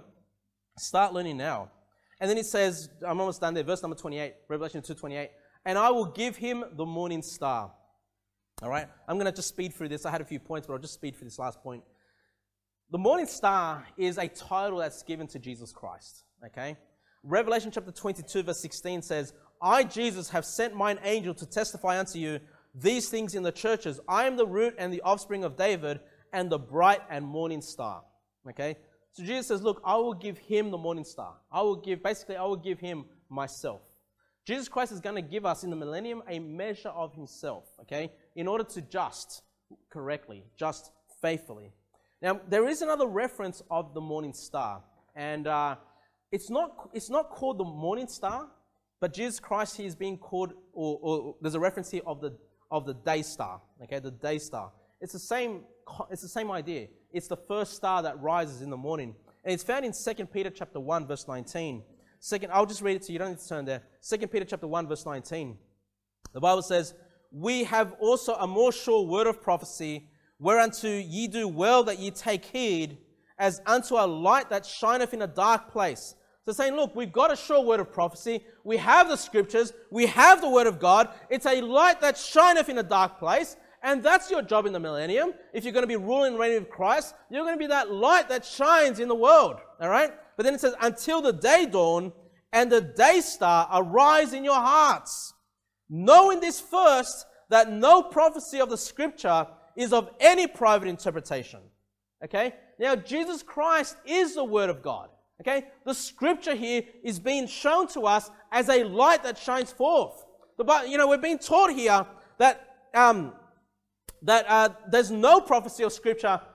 Start learning now. And then it says, I'm almost done there, verse number 28, Revelation 2:28, and I will give him the morning star. All right? I'm going to just speed through this. I had a few points, but I'll just speed through this last point. The morning star is a title that's given to Jesus Christ, okay? Revelation chapter 22, verse 16 says, I, Jesus, have sent mine angel to testify unto you these things in the churches. I am the root and the offspring of David and the bright and morning star, okay? So Jesus says, look, I will give him the morning star. I will give him myself. Jesus Christ is going to give us in the millennium a measure of himself, okay, in order to just correctly, just faithfully. Now, there is another reference of the morning star, and it's not called the morning star, but Jesus Christ, he is being called, or there's a reference here of the day star, okay, the day star. It's the same idea. It's the first star that rises in the morning. And it's found in 2 Peter chapter 1, verse 19. I'll just read it to you. You don't need to turn there. 2 Peter chapter 1, verse 19. The Bible says, we have also a more sure word of prophecy, whereunto ye do well that ye take heed, as unto a light that shineth in a dark place. So saying, look, we've got a sure word of prophecy. We have the scriptures. We have the word of God. It's a light that shineth in a dark place. And that's your job in the millennium. If you're going to be ruling and reigning with Christ, you're going to be that light that shines in the world. All right? But then it says, until the day dawn and the day star arise in your hearts. Knowing this first, that no prophecy of the scripture is of any private interpretation. Okay? Now, Jesus Christ is the word of God. Okay? The scripture here is being shown to us as a light that shines forth. We're being taught here that there's no prophecy of scripture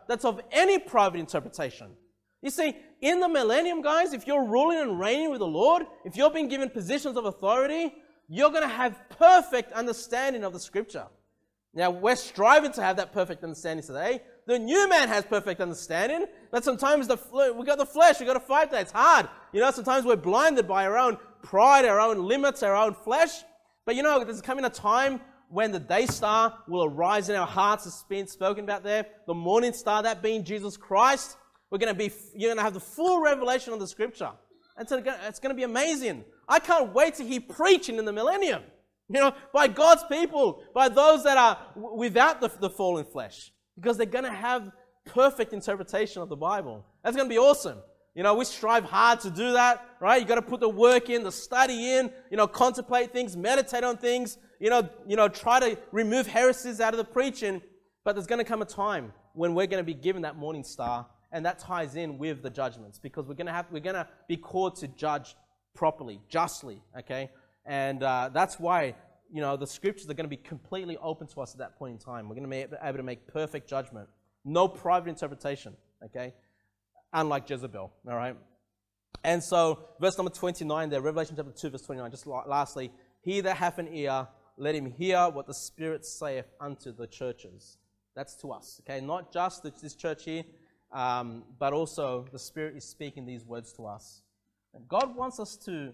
that's of any private interpretation. You see, in the millennium, guys, if you're ruling and reigning with the Lord, if you're being given positions of authority, you're going to have perfect understanding of the Scripture. Now, we're striving to have that perfect understanding today. The new man has perfect understanding, but sometimes we got the flesh, we got to fight that. It's hard. Sometimes we're blinded by our own pride, our own limits, our own flesh. But there's coming a time when the day star will arise in our hearts, as being spoken about there. The morning star, that being Jesus Christ. You're going to have the full revelation of the Scripture. And so it's going to be amazing. I can't wait to hear preaching in the millennium. By God's people, by those that are without the fallen flesh. Because they're going to have perfect interpretation of the Bible. That's going to be awesome. We strive hard to do that, right? You got to put the work in, the study in, contemplate things, meditate on things, try to remove heresies out of the preaching. But there's going to come a time when we're going to be given that morning star, and that ties in with the judgments, because we're going to be called to judge properly, justly, okay? And that's why, the Scriptures are going to be completely open to us at that point in time. We're going to be able to make perfect judgment. No private interpretation, okay? Unlike Jezebel, all right? And so, verse number 29 there, Revelation chapter 2, verse 29, just lastly, he that hath an ear, let him hear what the Spirit saith unto the churches. That's to us, okay? Not just this church here, but also the Spirit is speaking these words to us. And God wants us to,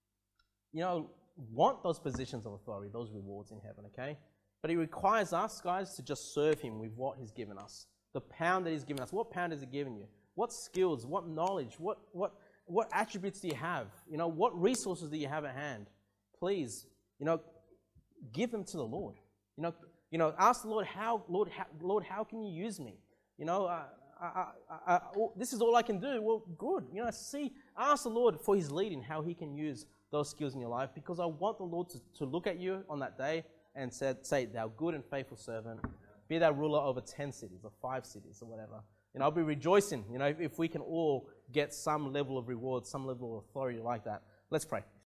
want those positions of authority, those rewards in heaven, okay? But He requires us, guys, to just serve Him with what He's given us. The pound that He's given us. What pound has He given you? What skills? What knowledge? What attributes do you have? What resources do you have at hand? Please, give them to the Lord. Ask the Lord, Lord, how can you use me? This is all I can do. Well, good. Ask the Lord for His leading, how He can use those skills in your life, because I want the Lord to look at you on that day and say, thou good and faithful servant, be thou ruler over 10 cities or 5 cities or whatever. I'll be rejoicing, if we can all get some level of reward, some level of authority like that. Let's pray.